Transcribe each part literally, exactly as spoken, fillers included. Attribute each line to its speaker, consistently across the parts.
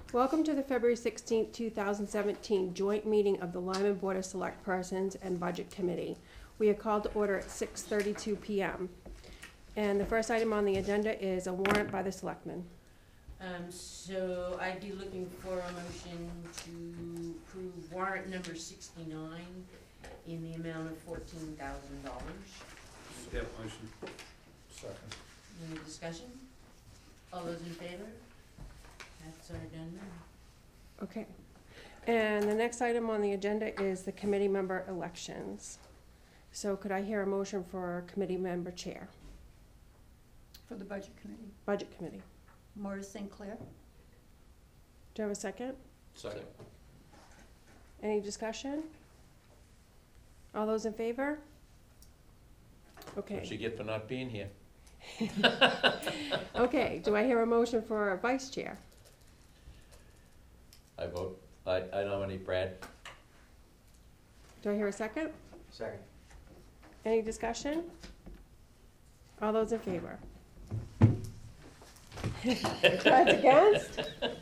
Speaker 1: Welcome to the February sixteenth, two thousand seventeen joint meeting of the Lyman Board of Select Persons and Budget Committee. We are called to order at six thirty-two p m And the first item on the agenda is a warrant by the Selectmen.
Speaker 2: Um, so I'd be looking for a motion to approve warrant number sixty-nine in the amount of fourteen thousand dollars.
Speaker 3: Yeah, motion. Second.
Speaker 2: Any discussion? All those in favor? That's our done now.
Speaker 1: Okay. And the next item on the agenda is the committee member elections. So could I hear a motion for committee member chair?
Speaker 4: For the Budget Committee,
Speaker 1: Budget Committee.
Speaker 4: Morris Saint Clair.
Speaker 1: Do I have a second?
Speaker 3: Second.
Speaker 1: Any discussion? All those in favor? Okay.
Speaker 5: What'd you get for not being here?
Speaker 1: Okay, do I hear a motion for vice chair?
Speaker 5: I vote, I, I nominate Brad.
Speaker 1: Do I hear a second?
Speaker 3: Second.
Speaker 1: Any discussion? All those in favor? Brad's against?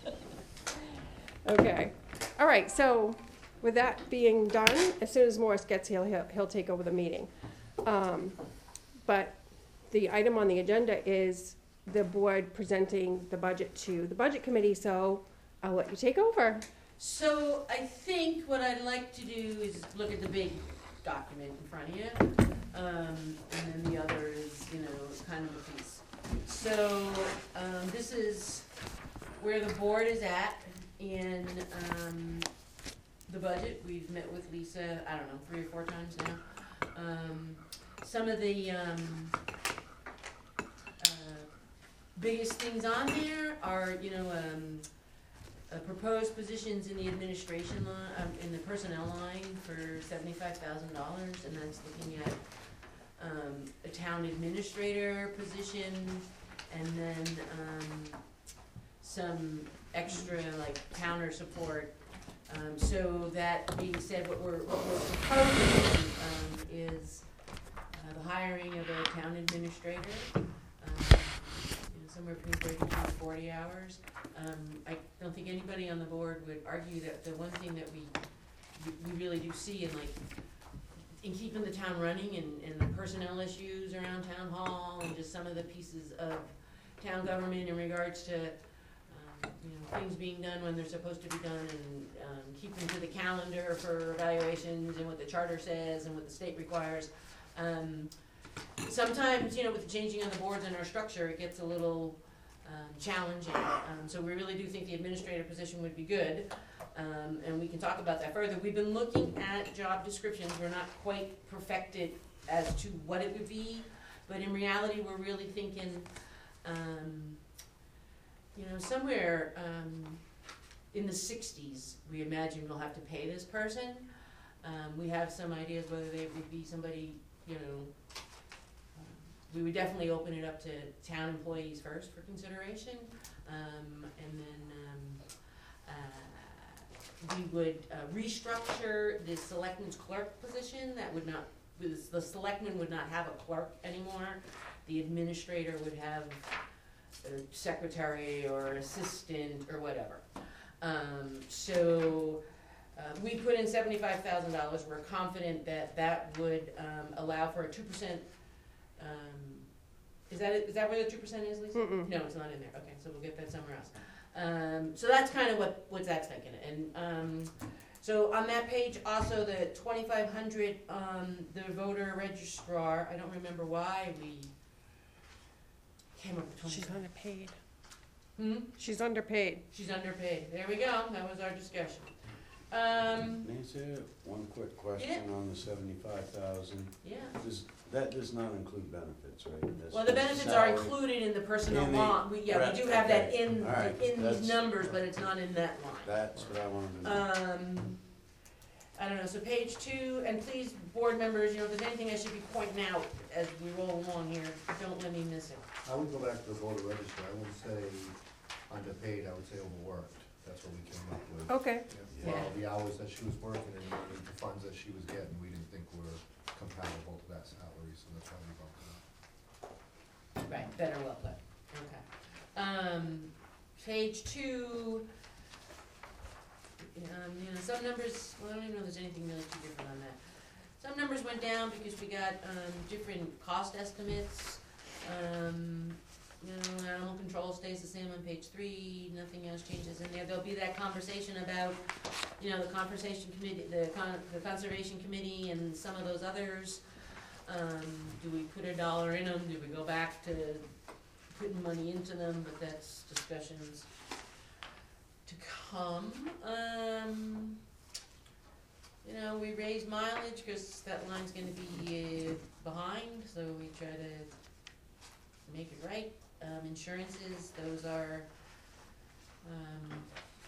Speaker 1: Okay. All right, so with that being done, as soon as Morris gets here, he'll, he'll take over the meeting. Um, but the item on the agenda is the board presenting the budget to the Budget Committee, so I'll let you take over.
Speaker 2: So I think what I'd like to do is look at the big document in front of you. Um, and then the other is, you know, kind of a piece. So, um, this is where the board is at in, um, the budget. We've met with Lisa, I don't know, three or four times now. Um, some of the, um, uh, biggest things on there are, you know, um, uh, proposed positions in the administration line, um, in the personnel line for seventy-five thousand dollars, and that's looking at um, a town administrator position, and then um, some extra like counter support. Um, so that being said, what we're, what we're proposing um, is uh, the hiring of a town administrator, um, you know, somewhere between thirty-two and forty hours. Um, I don't think anybody on the board would argue that the one thing that we we really do see in like in keeping the town running and, and the personnel issues around town hall and just some of the pieces of town government in regards to um, you know, things being done when they're supposed to be done, and um, keeping to the calendar for evaluations and what the charter says and what the state requires. Um, sometimes, you know, with the changing of the boards and our structure, it gets a little um, challenging. Um, so we really do think the administrator position would be good. Um, and we can talk about that further. We've been looking at job descriptions. We're not quite perfected as to what it would be, but in reality, we're really thinking, um, you know, somewhere um, in the sixties, we imagine we'll have to pay this person. Um, we have some ideas whether they would be somebody, you know, um, we would definitely open it up to town employees first for consideration, um, and then um, uh, we would uh, restructure the selectman's clerk position. That would not, the selectman would not have a clerk anymore. The administrator would have a secretary or assistant or whatever. Um, so uh, we put in seventy-five thousand dollars. We're confident that that would um, allow for a two percent. Um, is that it? Is that where the two percent is, Lisa?
Speaker 1: Mm-mm.
Speaker 2: No, it's not in there. Okay, so we'll get that somewhere else. Um, so that's kind of what, what Zach's thinking. And um, so on that page, also the twenty-five hundred, um, the voter registrar, I don't remember why we came up with
Speaker 1: She's
Speaker 2: twenty-five.
Speaker 1: underpaid.
Speaker 2: Hmm?
Speaker 1: She's underpaid.
Speaker 2: She's underpaid. There we go. That was our discussion. Um,
Speaker 6: Nancy, one quick question on the seventy-five thousand.
Speaker 2: yeah.
Speaker 6: Does, that does not include benefits, right? That's
Speaker 2: Well, the
Speaker 6: just
Speaker 2: benefits are
Speaker 6: salary.
Speaker 2: included in the personnel
Speaker 6: In the-
Speaker 2: line. We, yeah,
Speaker 6: right,
Speaker 2: we do have that
Speaker 6: okay.
Speaker 2: in,
Speaker 6: All right,
Speaker 2: in these
Speaker 6: that's-
Speaker 2: numbers, but it's not in that line.
Speaker 6: That's what I wanted to know.
Speaker 2: Um, I don't know, so page two, and please, board members, you know, if there's anything I should be pointing out as we roll along here, don't let me miss it.
Speaker 7: I would go back to the voter register. I wouldn't say underpaid, I would say overworked. That's what we came up with.
Speaker 1: Okay.
Speaker 7: Yeah. Well, the hours that she was working and the money, the funds that she was getting, we didn't think were compatible to that salary, so that's why we bumped it up.
Speaker 2: Right, better well put, okay. Um, page two, um, you know, some numbers, well, I don't even know if there's anything really too different on that. Some numbers went down because we got, um, different cost estimates. Um, you know, animal control stays the same on page three, nothing else changes in there. There'll be that conversation about, you know, the conversation committee, the con- the conservation committee and some of those others. Um, do we put a dollar in them, do we go back to putting money into them, but that's discussions to come. Um, you know, we raise mileage, cause that line's gonna be uh, behind, so we try to make it right. Um, insurances, those are, um,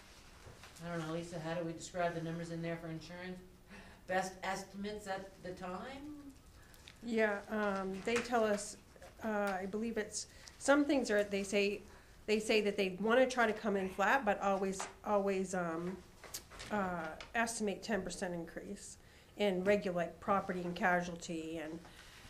Speaker 2: I don't know, Lisa, how do we describe the numbers in there for insurance? Best estimates at the time?
Speaker 1: Yeah, um, they tell us, uh, I believe it's, some things are, they say, they say that they wanna try to come in flat, but always, always, um, uh, estimate ten percent increase in regular, like, property and casualty and,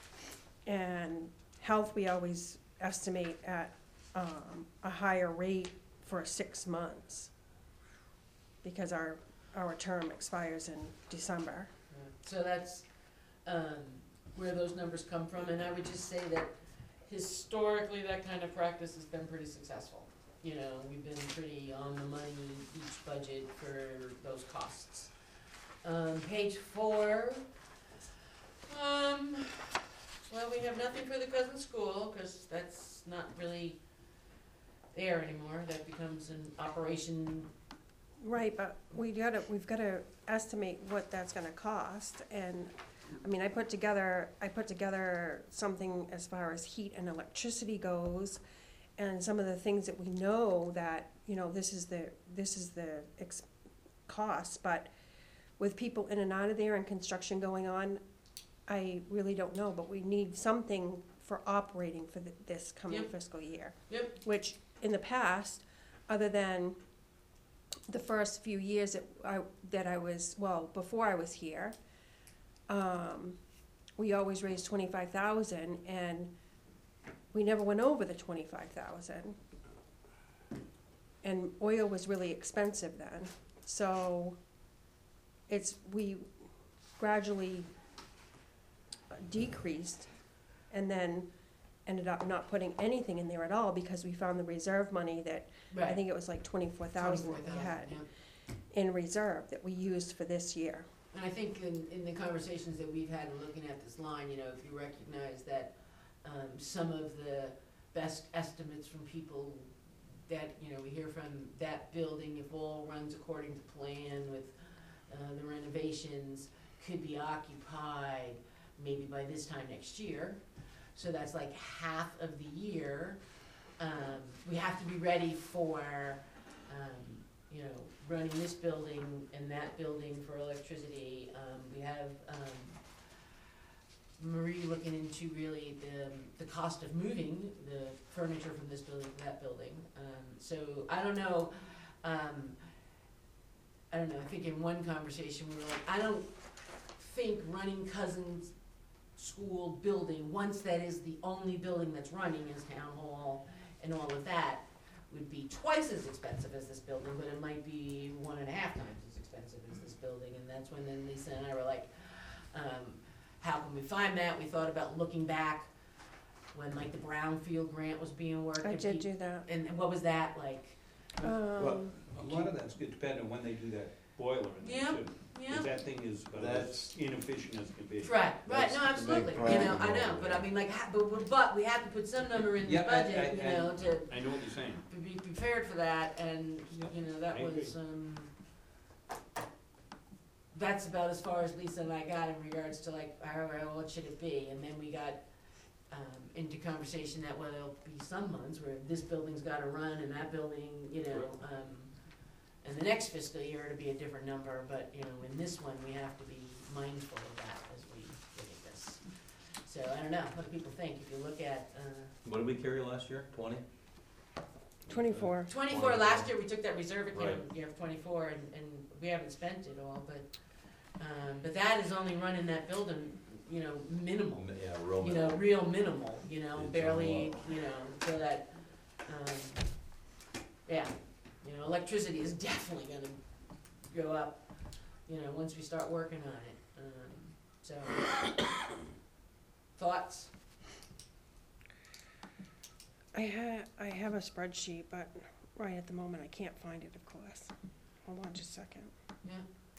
Speaker 1: and health, we always estimate at, um, a higher rate for six months. Because our, our term expires in December.
Speaker 2: So that's, um, where those numbers come from, and I would just say that historically, that kind of practice has been pretty successful. You know, we've been pretty on the money each budget for those costs. Um, page four, um, well, we have nothing for the cousin school, cause that's not really there anymore, that becomes an operation.
Speaker 1: Right, but we gotta, we've gotta estimate what that's gonna cost, and, I mean, I put together, I put together something as far as heat and electricity goes, and some of the things that we know that, you know, this is the, this is the ex- cost, but with people in and out of there and construction going on, I really don't know, but we need something for operating for the, this coming
Speaker 2: Yep.
Speaker 1: fiscal year.
Speaker 2: Yep.
Speaker 1: Which, in the past, other than the first few years that I, that I was, well, before I was here, um, we always raised twenty-five thousand, and we never went over the twenty-five thousand. And oil was really expensive then, so it's, we gradually decreased, and then ended up not putting anything in there at all, because we found the reserve money that, I think it was like twenty-four thousand that we had
Speaker 2: yeah.
Speaker 1: in reserve that we used for this year.
Speaker 2: And I think in, in the conversations that we've had in looking at this line, you know, if you recognize that, um, some of the best estimates from people that, you know, we hear from that building, if all runs according to plan with, uh, the renovations, could be occupied maybe by this time next year. So that's like half of the year. Um, we have to be ready for, um, you know, running this building and that building for electricity. Um, we have, um, Marie looking into really the, the cost of moving the furniture from this building to that building. Um, so I don't know, um, I don't know, I think in one conversation we were like, I don't think running Cousins School building, once that is the only building that's running as town hall and all of that, would be twice as expensive as this building, but it might be one and a half times as expensive as this building, and that's when then Lisa and I were like, um, how can we find that? We thought about looking back when like the Brownfield grant was being worked.
Speaker 1: I
Speaker 2: and
Speaker 1: did
Speaker 2: pe-
Speaker 1: do that.
Speaker 2: And, and what was that like?
Speaker 1: Um,
Speaker 3: A lot of that's good depending on when they do that boiler in there
Speaker 2: Yeah,
Speaker 3: too.
Speaker 2: Yeah,
Speaker 3: Because that thing is about
Speaker 6: That's-
Speaker 3: as inefficient as can be.
Speaker 2: right, right,
Speaker 6: That's
Speaker 2: no,
Speaker 6: the big
Speaker 2: absolutely, you know,
Speaker 6: problem
Speaker 2: I know,
Speaker 6: over
Speaker 2: but I
Speaker 6: there.
Speaker 2: mean, like, ha- but, but- but we have to put some number in the
Speaker 3: Yeah, I- I-
Speaker 2: budget, you
Speaker 3: I-
Speaker 2: know, to
Speaker 3: I know what you're saying.
Speaker 2: to be prepared for that, and,
Speaker 3: Yep,
Speaker 2: you know, that
Speaker 3: I agree.
Speaker 2: was, um, that's about as far as Lisa and I got in regards to like, all right, well, what should it be? And then we got, um, into conversation that, well, there'll be some months where this building's gotta run and that building, you know, um, and the next fiscal year it'll be a different number, but, you know, in this one, we have to be mindful of that as we look at this. So, I don't know, what do people think? If you look at, uh,
Speaker 5: What did we carry last year? Twenty?
Speaker 1: twenty-four.
Speaker 2: twenty-four, last year we took that reserve account,
Speaker 5: Right.
Speaker 2: you have twenty-four, and, and we haven't spent it all, but, um, but that is only running that building, you know, minimal.
Speaker 5: Yeah, real
Speaker 2: You know,
Speaker 5: minimal.
Speaker 2: real minimal, you know,
Speaker 5: It's
Speaker 2: barely,
Speaker 5: a
Speaker 2: you know, so that, um, yeah, you know, electricity is definitely gonna, go up, you know, once we start working on it, um, so. Thoughts?
Speaker 1: I ha- I have a spreadsheet, but right at the moment, I can't find it, of course. Hold on just a second.
Speaker 2: Yeah.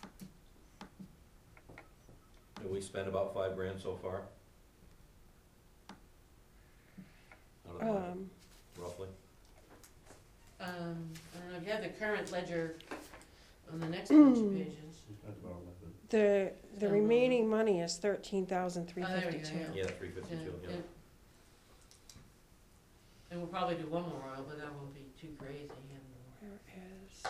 Speaker 5: And we spent about five grand so far? Out of the budget,
Speaker 1: Um,
Speaker 5: roughly?
Speaker 2: Um, I don't know, if you have the current ledger on the next bunch of pages.
Speaker 1: the, the
Speaker 2: Um,
Speaker 1: remaining money is thirteen thousand three
Speaker 2: Oh, there we go,
Speaker 1: fifty-two.
Speaker 5: Yeah, three fifty-two,
Speaker 2: Yeah,
Speaker 5: yeah.
Speaker 2: yeah. And we'll probably do one more oil, but that won't be too crazy, and
Speaker 1: Where is,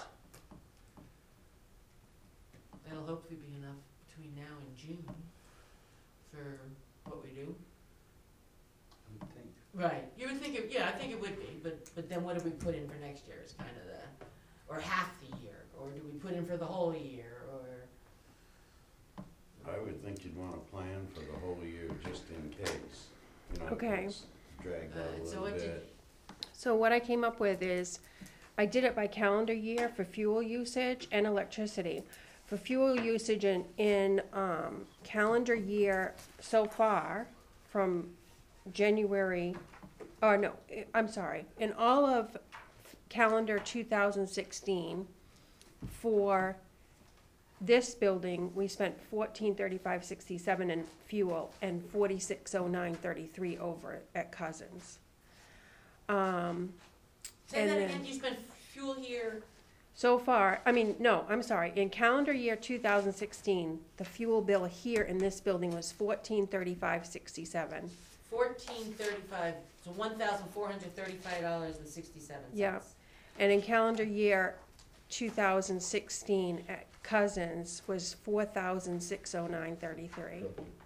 Speaker 2: that'll hopefully be enough between now and June for what we do.
Speaker 3: I would think.
Speaker 2: Right, you would think it, yeah, I think it would be, but, but then what do we put in for next year is kind of the, or half the year, or do we put in for the whole year, or?
Speaker 6: I would think you'd want a plan for the whole year, just in case, you know, if
Speaker 1: Okay.
Speaker 6: it's dragged out
Speaker 2: Alright,
Speaker 6: a
Speaker 2: so
Speaker 6: little
Speaker 2: what did-
Speaker 6: bit.
Speaker 1: so what I came up with is, I did it by calendar year for fuel usage and electricity. For fuel usage in, in, um, calendar year so far, from January, or no, eh, I'm sorry, in all of calendar two thousand sixteen, for this building, we spent fourteen thirty-five sixty-seven in fuel and forty-six oh nine thirty-three over at Cousins. Um,
Speaker 2: Say
Speaker 1: And
Speaker 2: that
Speaker 1: then-
Speaker 2: again, you spent fuel here,
Speaker 1: so far, I mean, no, I'm sorry, in calendar year two thousand sixteen, the fuel bill here in this building was fourteen thirty-five sixty-seven.
Speaker 2: fourteen thirty-five, so one thousand four hundred thirty-five dollars and sixty-seven cents.
Speaker 1: Yeah. And in calendar year two thousand sixteen at Cousins was four thousand six oh nine thirty-three.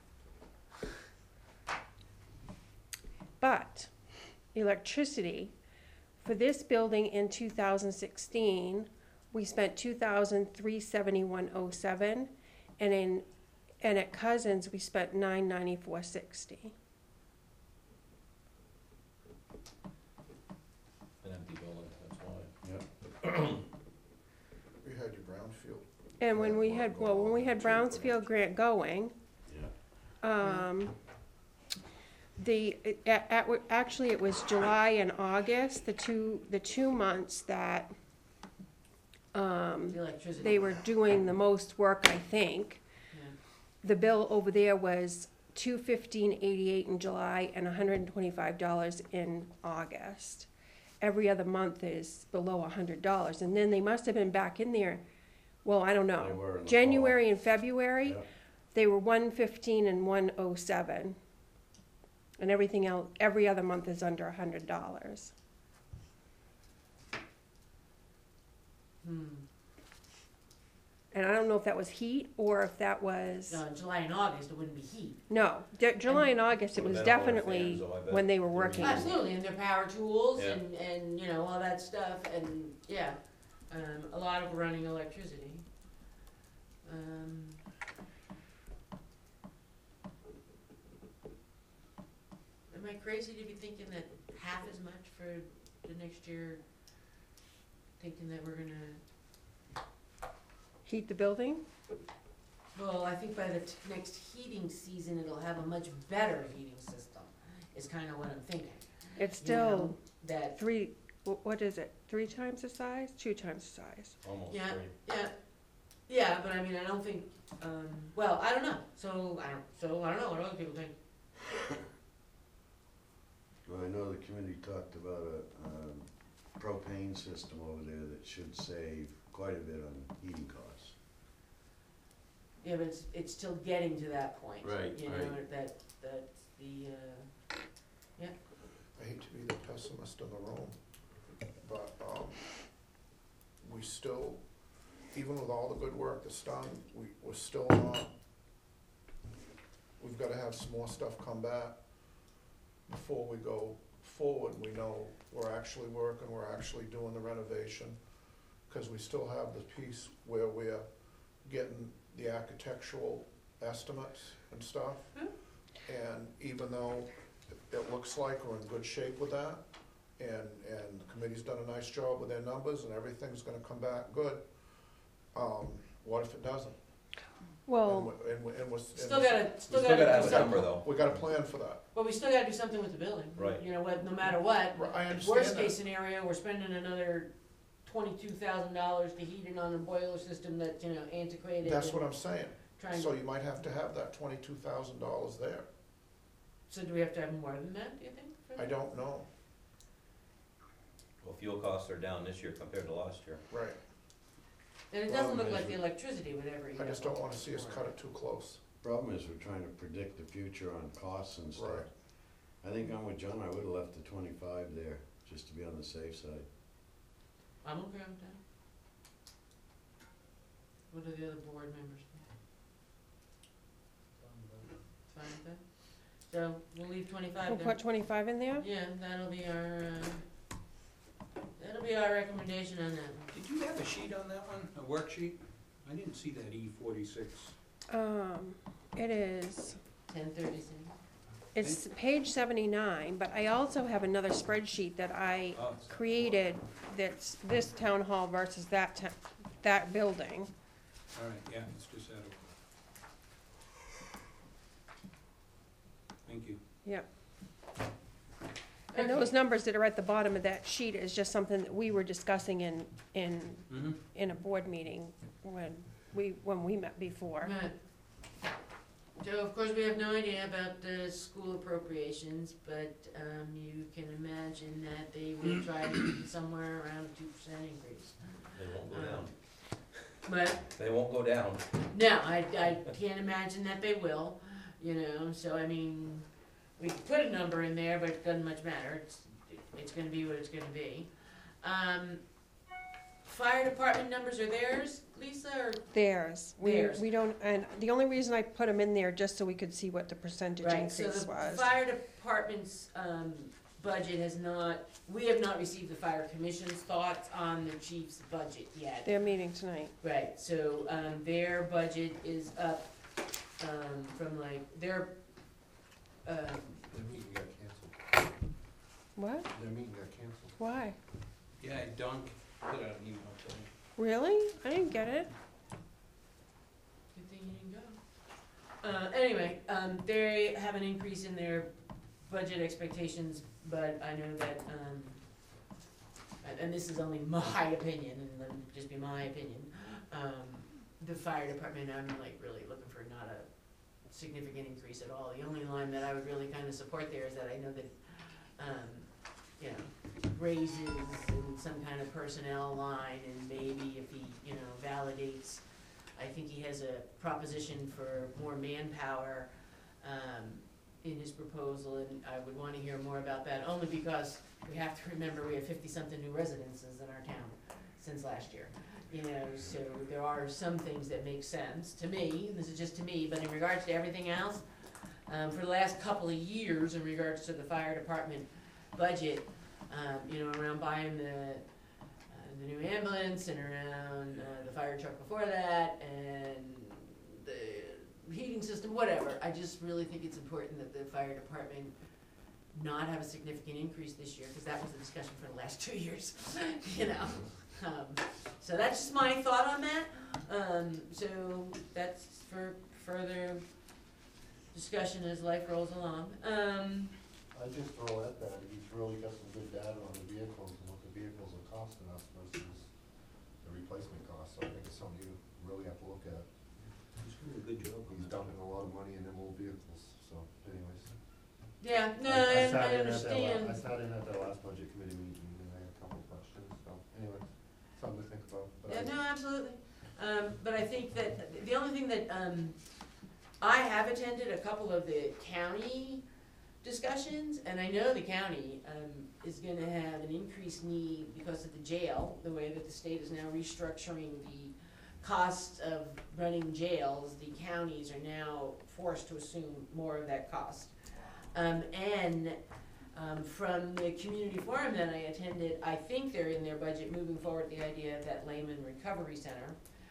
Speaker 1: But electricity, for this building in two thousand sixteen, we spent two thousand three seventy-one oh seven, and in, and at Cousins, we spent nine ninety-four sixty.
Speaker 5: An empty building, that's why.
Speaker 6: Yep.
Speaker 7: You had your brownfield.
Speaker 1: And when we had, well, when we had Brownsfield grant going,
Speaker 6: Yeah.
Speaker 1: um, the, at, at, actually, it was July and August, the two, the two months that, um,
Speaker 2: The electricity.
Speaker 1: they were doing the most work, I think.
Speaker 2: Yeah.
Speaker 1: The bill over there was two fifteen eighty-eight in July and hundred and twenty-five dollars in August. Every other month is below a hundred dollars, and then they must have been back in there, well, I don't know.
Speaker 6: They were in the
Speaker 1: January and February,
Speaker 6: Yeah.
Speaker 1: they were one fifteen and one oh seven. And everything else, every other month is under a hundred dollars.
Speaker 2: Hmm.
Speaker 1: And I don't know if that was heat or if that was,
Speaker 2: No, in July and August, it wouldn't be heat.
Speaker 1: no, Ju- July and August, it
Speaker 5: Would've
Speaker 1: was
Speaker 5: been all our
Speaker 1: definitely
Speaker 5: fans, though, I bet.
Speaker 1: when they were working.
Speaker 2: Absolutely, and their power tools
Speaker 5: Yeah.
Speaker 2: and, and, you know, all that stuff, and, yeah, um, a lot of running electricity. Um, am I crazy to be thinking that half as much for the next year? Thinking that we're gonna,
Speaker 1: Heat the building?
Speaker 2: well, I think by the t- next heating season, it'll have a much better heating system, is kinda what I'm thinking.
Speaker 1: It's
Speaker 2: You know,
Speaker 1: still
Speaker 2: That,
Speaker 1: three, wh- what is it, three times the size, two times the size?
Speaker 5: Almost
Speaker 2: Yeah.
Speaker 5: three.
Speaker 2: yeah, yeah, but I mean, I don't think, um, well, I don't know, so, I don't, so, I don't know what other people think.
Speaker 6: Well, I know the committee talked about a, um, propane system over there that should save quite a bit on heating costs.
Speaker 2: Yeah, but it's, it's still getting to that point.
Speaker 6: Right,
Speaker 2: You know,
Speaker 6: right.
Speaker 2: that, that the, uh,
Speaker 7: I hate to be the pessimist in the room, but, um, we still, even with all the good work that's done, we, we're still not, we've gotta have some more stuff come back before we go forward. We know we're actually working, we're actually doing the renovation, cause we still have the piece where we're getting the architectural estimates and stuff.
Speaker 2: Hmm.
Speaker 7: And even though it looks like we're in good shape with that, and, and the committee's done a nice job with their numbers, and everything's gonna come back good, um, What if it doesn't?
Speaker 1: Well,
Speaker 7: And we- And, we- and we're. and
Speaker 2: Still
Speaker 7: we're-
Speaker 2: gotta,
Speaker 5: We
Speaker 2: still
Speaker 5: still
Speaker 2: gotta
Speaker 5: gotta
Speaker 2: do
Speaker 5: have a
Speaker 2: something.
Speaker 5: number though.
Speaker 7: We gotta plan for that.
Speaker 2: But we still gotta do something with the building.
Speaker 5: Right.
Speaker 2: You know, what, no matter what,
Speaker 7: Right, I understand
Speaker 2: worst
Speaker 7: that.
Speaker 2: case scenario, we're spending another twenty-two thousand dollars to heat it on a boiler system that's, you know, antiquated.
Speaker 7: That's
Speaker 2: and
Speaker 7: what I'm saying.
Speaker 2: trying
Speaker 7: So
Speaker 2: to-
Speaker 7: you might have to have that twenty-two thousand dollars there.
Speaker 2: So do we have to have more than that, do you think? for
Speaker 7: I
Speaker 2: that?
Speaker 7: don't know.
Speaker 5: Well, fuel costs are down this year compared to last year.
Speaker 7: Right.
Speaker 2: And it doesn't
Speaker 6: Problem
Speaker 2: look
Speaker 6: is
Speaker 2: like the
Speaker 6: we-
Speaker 2: electricity would ever.
Speaker 7: I just don't wanna see us cut it too close.
Speaker 6: Problem is, we're trying to predict the future on costs and stuff.
Speaker 7: Right.
Speaker 6: I think I'm with John, I would've left the twenty-five there, just to be on the safe side.
Speaker 2: I'm okay with that. What do the other board members think? Fine with that? So, we'll leave twenty-five
Speaker 1: we'll
Speaker 2: there.
Speaker 1: put twenty-five in there?
Speaker 2: Yeah, that'll be our, uh, that'll be our recommendation on that.
Speaker 3: Did you have a sheet on that one, a worksheet? I didn't see that E forty-six.
Speaker 1: Um, it is,
Speaker 2: Ten thirty-six.
Speaker 1: it's page seventy-nine, but I also have another spreadsheet that I
Speaker 3: Oh, it's-
Speaker 1: created that's this town hall versus that ta- that building.
Speaker 3: All right, yeah, it's just out of. Thank you.
Speaker 1: Yep. And those numbers that are at the bottom of that sheet is just something that we were discussing in, in,
Speaker 3: Mm-hmm.
Speaker 1: in a board meeting when we, when we met before.
Speaker 2: Right. So, of course, we have no idea about the school appropriations, but, um, you can imagine that they will try to keep it somewhere around a two percent increase.
Speaker 5: They won't go
Speaker 2: Um,
Speaker 5: down.
Speaker 2: But,
Speaker 5: They won't go down.
Speaker 2: no, I, I can't imagine that they will, you know, so I mean, we could put a number in there, but it doesn't much matter, it's, it's gonna be what it's gonna be. Um, fire department numbers are theirs, Lisa, or?
Speaker 1: Theirs. We,
Speaker 2: Theirs.
Speaker 1: we don't, and the only reason I put them in there, just so we could see what the percentage
Speaker 2: Right, so
Speaker 1: increase
Speaker 2: the
Speaker 1: was.
Speaker 2: fire department's, um, budget has not, we have not received the fire commission's thoughts on the chief's budget yet.
Speaker 1: They're meeting tonight.
Speaker 2: Right, so, um, their budget is up, um, from like, their, um,
Speaker 3: Their meeting got canceled.
Speaker 1: What?
Speaker 3: Their meeting got canceled.
Speaker 1: Why?
Speaker 3: Yeah, Don put out an email to me.
Speaker 1: Really? I didn't get it.
Speaker 2: good thing you didn't go. Uh, anyway, um, they have an increase in their budget expectations, but I know that, um, and, and this is only my opinion, and let it just be my opinion, um, the fire department, I'm like really looking for not a significant increase at all. The only line that I would really kind of support there is that I know that, um, you know, raises and some kind of personnel line, and maybe if he, you know, validates, I think he has a proposition for more manpower, um, in his proposal, and I would wanna hear more about that, only because we have to remember we have fifty-something new residences in our town since last year. You know, so there are some things that make sense to me, and this is just to me, but in regards to everything else, um, for the last couple of years, in regards to the fire department budget, um, you know, around buying the, uh, the new ambulance, and around, uh, the fire truck before that, and the heating system, whatever, I just really think it's important that the fire department not have a significant increase this year, cause that was the discussion for the last two years, you know? Um, so that's just my thought on that, um, so that's for further discussion as life rolls along. Um,
Speaker 8: I just throw at that, he's really got some good data on the vehicles and what the vehicles are costing us versus the replacement cost, so I think it's something you really have to look at.
Speaker 3: He's doing a good job. on
Speaker 8: He's
Speaker 3: that.
Speaker 8: dumping a lot of money in them old vehicles, so anyways.
Speaker 2: yeah, no,
Speaker 8: I- I
Speaker 2: I,
Speaker 8: sat
Speaker 2: I
Speaker 8: in at that la-
Speaker 2: understand.
Speaker 8: I sat in at that last budget committee meeting and I had a couple of questions, so anyways, something to think about. but
Speaker 2: Yeah,
Speaker 8: I-
Speaker 2: no, absolutely. Um, but I think that, the only thing that, um, I have attended a couple of the county discussions, and I know the county, um, is gonna have an increased need because of the jail, the way that the state is now restructuring the cost of running jails, the counties are now forced to assume more of that cost. Um, and, um, from the community forum that I attended, I think they're in their budget moving forward the idea of that Layman Recovery Center,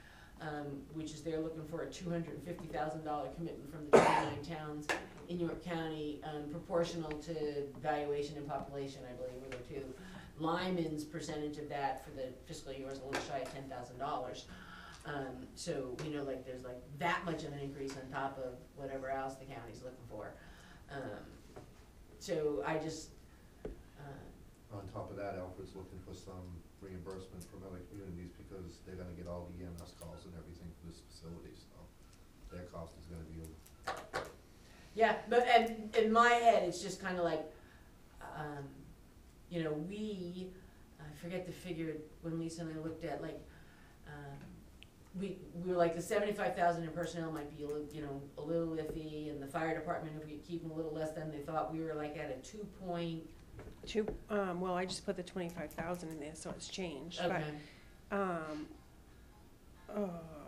Speaker 2: um, which is they're looking for a two hundred and fifty thousand dollar commitment from the twenty-nine towns in York County, um, proportional to valuation and population, I believe, were the two. Lyman's percentage of that for the fiscal year was a little shy of ten thousand dollars. Um, so we know like there's like that much of an increase on top of whatever else the county's looking for. Um, so I just, uh,
Speaker 8: On top of that, Alfred's looking for some reimbursement from other communities because they're gonna get all the E M S calls and everything for this facility, so their cost is gonna be,
Speaker 2: yeah, but and in my head, it's just kind of like, um, you know, we, I forget the figure when Lisa and I looked at like, um, we we were like the seventy-five thousand in personnel might be a little, you know, a little iffy, and the fire department, if we keep them a little less than they thought, we were like at a two point.
Speaker 1: Two, um, well, I just put the twenty-five thousand in there, so it's changed,
Speaker 2: Okay.
Speaker 1: but, um, uh,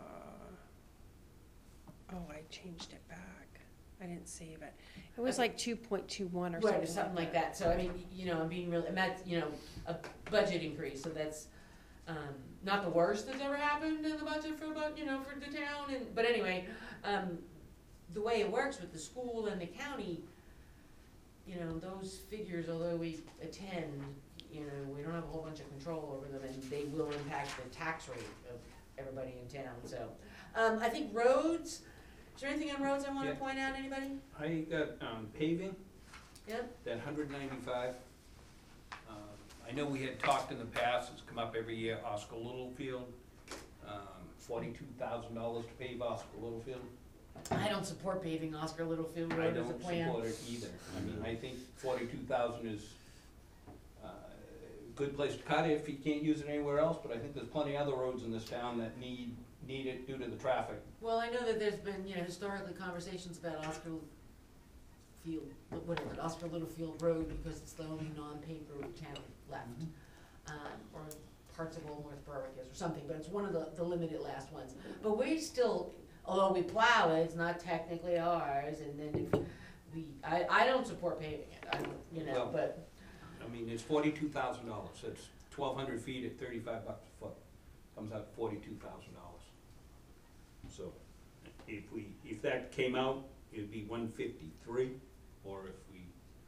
Speaker 1: oh, I changed it back. I didn't save it. It was
Speaker 2: Okay.
Speaker 1: like two point two one or
Speaker 2: Right,
Speaker 1: something
Speaker 2: or something like that, so I mean, you know, I'm being real, and that's, you know, a budget increase, so that's, um, not the worst that's ever happened in the budget for about, you know, for the town, and, but anyway, um, the way it works with the school and the county, you know, those figures, although we attend, you know, we don't have a whole bunch of control over them, and they will impact the tax rate of everybody in town, so. Um, I think roads, is there anything on roads I wanna
Speaker 3: Yeah.
Speaker 2: point out, anybody?
Speaker 3: I got, um, paving,
Speaker 2: Yeah?
Speaker 3: that hundred ninety-five. Um, I know we had talked in the past, it's come up every year, Oscar Littlefield, um, forty-two thousand dollars to pave Oscar Littlefield.
Speaker 2: I don't support paving Oscar Littlefield
Speaker 3: I
Speaker 2: Road as a
Speaker 3: don't
Speaker 2: plan.
Speaker 3: support it either. I mean, I think forty-two thousand is uh, a good place to cut it if you can't use it anywhere else, but I think there's plenty of other roads in this town that need, need it due to the traffic.
Speaker 2: Well, I know that there's been, you know, historically conversations about Oscar Field, what is it, Oscar Littlefield Road, because it's the only non-paved road town left. Um, or parts of Old North Berwick is, or something, but it's one of the, the limited last ones. But we still, although we plow it, it's not technically ours, and then if we, I, I don't support paving it, I don't, you know,
Speaker 3: Well-
Speaker 2: but,
Speaker 3: I mean, it's forty-two thousand dollars, it's twelve hundred feet at thirty-five bucks a foot, comes out forty-two thousand dollars. So, if we, if that came out, it'd be one fifty-three, or if we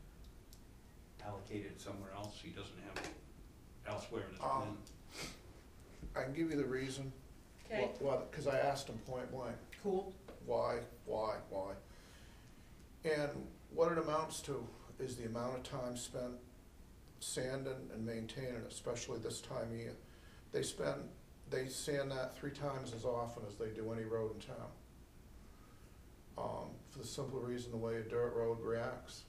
Speaker 3: allocated it somewhere else, he doesn't have it elsewhere in his plan.
Speaker 7: Um, I can give you the reason,
Speaker 2: okay,
Speaker 7: well, cause I asked him point blank,
Speaker 2: cool.
Speaker 7: why, why, why? And what it amounts to is the amount of time spent sanding and maintaining, especially this time of year. They spend, they sand that three times as often as they do any road in town. Um, for the simple reason the way a dirt road reacts.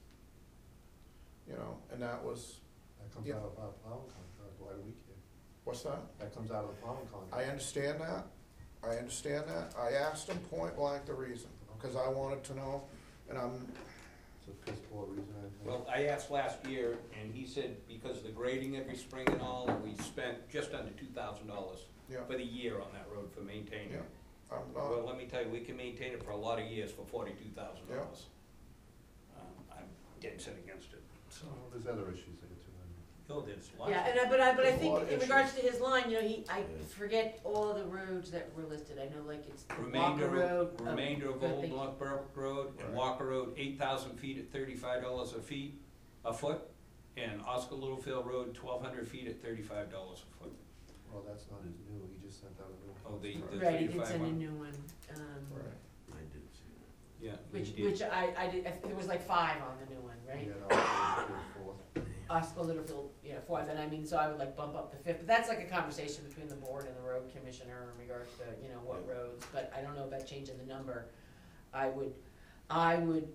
Speaker 7: You know, and that was,
Speaker 8: that comes
Speaker 7: Yeah.
Speaker 8: out of our plowing contract, why do we care?
Speaker 7: what's that?
Speaker 8: That comes out of the plowing contract.
Speaker 7: I understand that, I understand that, I asked him point blank the reason, cause I wanted to know, and I'm,
Speaker 8: It's a piss poor reason, I think.
Speaker 3: Well, I asked last year, and he said because of the grading every spring and all, we spent just under two thousand dollars
Speaker 7: yeah,
Speaker 3: for the year on that road for maintaining
Speaker 7: yeah,
Speaker 3: it.
Speaker 7: I'm
Speaker 3: Well,
Speaker 7: not,
Speaker 3: let me tell you, we can maintain it for a lot of years for forty-two thousand dollars. Um, I'm dead set against it, so.
Speaker 8: Well, there's other issues there too, I mean.
Speaker 3: Oh, there's lots.
Speaker 2: Yeah, and I, but I, but I
Speaker 7: There's a
Speaker 2: think
Speaker 7: lot of
Speaker 2: in regards to his line, you know, he, I
Speaker 6: Yeah.
Speaker 2: forget all the roads that were listed, I know like it's Walker
Speaker 3: Remainder,
Speaker 2: Road.
Speaker 3: of-
Speaker 2: uh,
Speaker 3: remainder of
Speaker 2: good,
Speaker 3: Old
Speaker 2: thank you.
Speaker 3: North Berwick Road and
Speaker 7: Right.
Speaker 3: Walker Road, eight thousand feet at thirty-five dollars a feet, a foot. And Oscar Littlefield Road, twelve hundred feet at thirty-five dollars a foot.
Speaker 8: Well, that's not his new, he just sent out a new.
Speaker 3: Oh, the,
Speaker 8: one.
Speaker 3: the
Speaker 2: Right, he did
Speaker 3: thirty-five
Speaker 2: send a
Speaker 3: one.
Speaker 2: new one, um,
Speaker 7: right,
Speaker 6: I did see that.
Speaker 3: Yeah,
Speaker 2: which,
Speaker 3: he did.
Speaker 2: which I, I did, I think there was like five on the new one, right?
Speaker 8: Yeah, no, it was fourth.
Speaker 2: Oscar Littlefield, yeah, fourth, and I mean, so I would like bump up the fifth, but that's like a conversation between the board and the road commissioner in regards to, you know, what
Speaker 6: Yeah.
Speaker 2: roads, but I don't know about changing the number. I would, I would,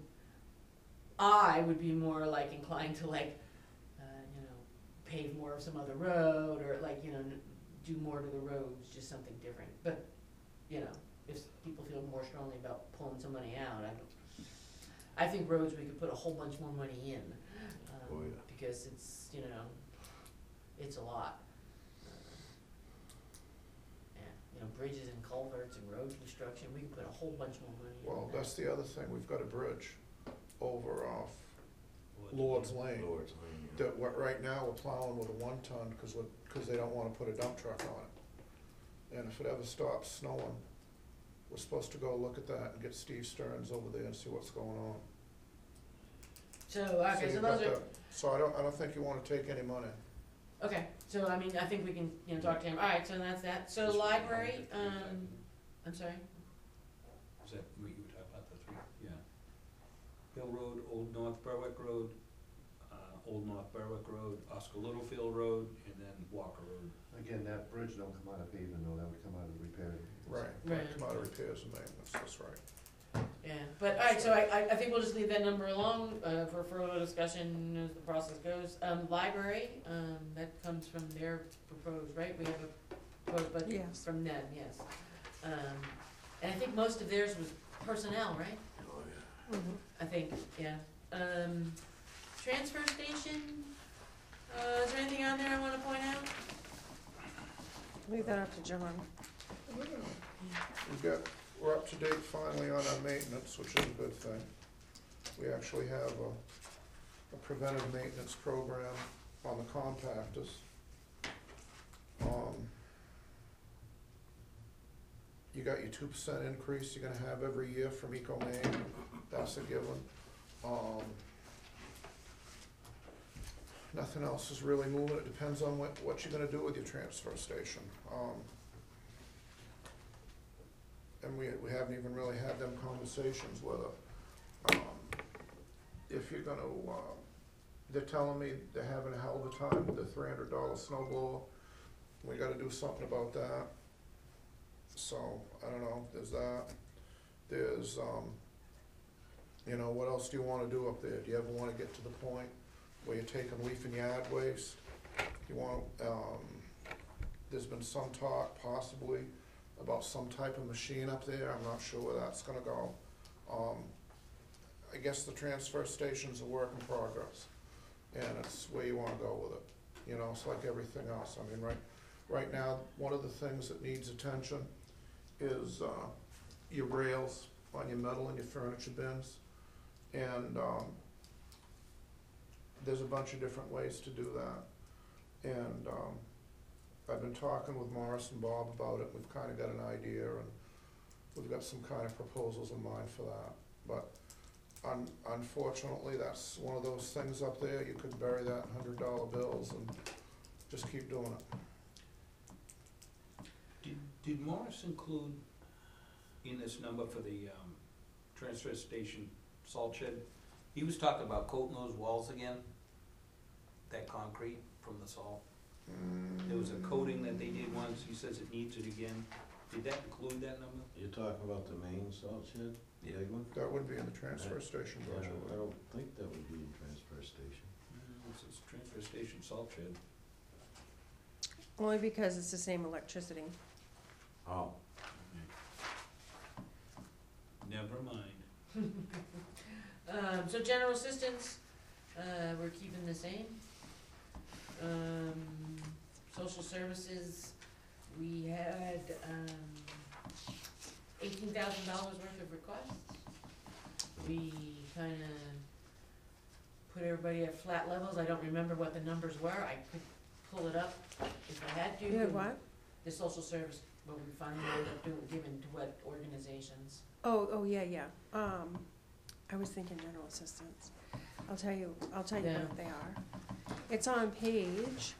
Speaker 2: I would be more like inclined to like, uh, you know, pave more of some other road, or like, you know, n- do more to the roads, just something different, but, you know, if people feel more strongly about pulling some money out, I don't, I think roads, we could put a whole bunch more money in. um,
Speaker 6: Oh, yeah.
Speaker 2: Because it's, you know, it's a lot. Yeah, you know, bridges and culverts and road construction, we could put a whole bunch more money in.
Speaker 7: well,
Speaker 2: that.
Speaker 7: that's the other thing, we've got a bridge over off Lord's Lane.
Speaker 6: Lord's Lane, yeah.
Speaker 7: That, what, right now, we're plowing with a one ton, cause we, cause they don't wanna put a dump truck on it. And if it ever stops snowing, we're supposed to go look at that and get Steve Stearns over there and see what's going on.
Speaker 2: So, okay, so
Speaker 7: you've
Speaker 2: those
Speaker 7: got
Speaker 2: are,
Speaker 7: that. So I don't, I don't think you wanna take any money.
Speaker 2: Okay, so I mean, I think we can, you know, talk to him, alright, so that's that, so
Speaker 3: Just
Speaker 2: library,
Speaker 3: one hundred,
Speaker 2: um, I'm sorry?
Speaker 3: Is that what you were talking about, the three, yeah. Hill Road, Old North Berwick Road, uh, Old North Berwick Road, Oscar Littlefield Road, and then Walker Road.
Speaker 8: Again, that bridge don't come out of paving, though, that would come out of repair.
Speaker 7: Right,
Speaker 2: Right.
Speaker 7: come out of repairs and maintenance, that's right.
Speaker 2: Yeah, but, alright, so I, I, I think we'll just leave that number alone, uh, for further discussion as the process goes. Um, library, um, that comes from their proposed, right, we have a proposed budget
Speaker 1: Yes.
Speaker 2: from them, yes. Um, and I think most of theirs was personnel, right?
Speaker 1: Mhm.
Speaker 2: I think, yeah. Um, transfer station, uh, is there anything on there I wanna point out?
Speaker 1: Leave that up to John.
Speaker 7: We've got, we're up to date finally on our maintenance, which is a good thing. We actually have a, a preventive maintenance program on the compactors. Um, you got your two percent increase you're gonna have every year from Eco Maine, that's a given. Um, nothing else is really moving, it depends on what, what you're gonna do with your transfer station. Um, and we, we haven't even really had them conversations with her. Um, if you're gonna, uh, they're telling me they're having a hell of a time with the three hundred dollar snow blower. We gotta do something about that. So, I don't know, there's that. There's, um, you know, what else do you wanna do up there? Do you ever wanna get to the point where you're taking leaf and yard waste? You want, um, there's been some talk possibly about some type of machine up there, I'm not sure where that's gonna go. Um, I guess the transfer station's a work in progress, and it's where you wanna go with it. You know, it's like everything else, I mean, right, right now, one of the things that needs attention is, uh, your rails on your metal and your furniture bins. And, um, there's a bunch of different ways to do that. And, um, I've been talking with Morris and Bob about it, we've kinda got an idea, and we've got some kind of proposals in mind for that. But un- unfortunately, that's one of those things up there, you could bury that in hundred dollar bills and just keep doing it.
Speaker 3: Did, did Morris include in this number for the, um, transfer station salt shed? He was talking about coating those walls again, that concrete from the salt. There was a coating that they did once, he says it needs it again. Did that include that number?
Speaker 6: You're talking about the main salt shed, the big one?
Speaker 7: That would be in the transfer station
Speaker 6: Yeah,
Speaker 7: budget.
Speaker 6: I don't think that would be in transfer station.
Speaker 3: No, it says transfer station salt shed.
Speaker 1: Only because it's the same electricity.
Speaker 6: Oh.
Speaker 3: Never mind.
Speaker 2: Um, so general assistance, uh, we're keeping the same. Um, social services, we had, um, eighteen thousand dollars worth of requests. We kinda put everybody at flat levels, I don't remember what the numbers were, I could pull it up if I had to.
Speaker 1: You had what?
Speaker 2: The social service, what we finally ended up doing, given to what organizations.
Speaker 1: Oh, oh, yeah, yeah. Um, I was thinking general assistance. I'll tell you, I'll tell you
Speaker 2: Yeah.
Speaker 1: what they are. It's on page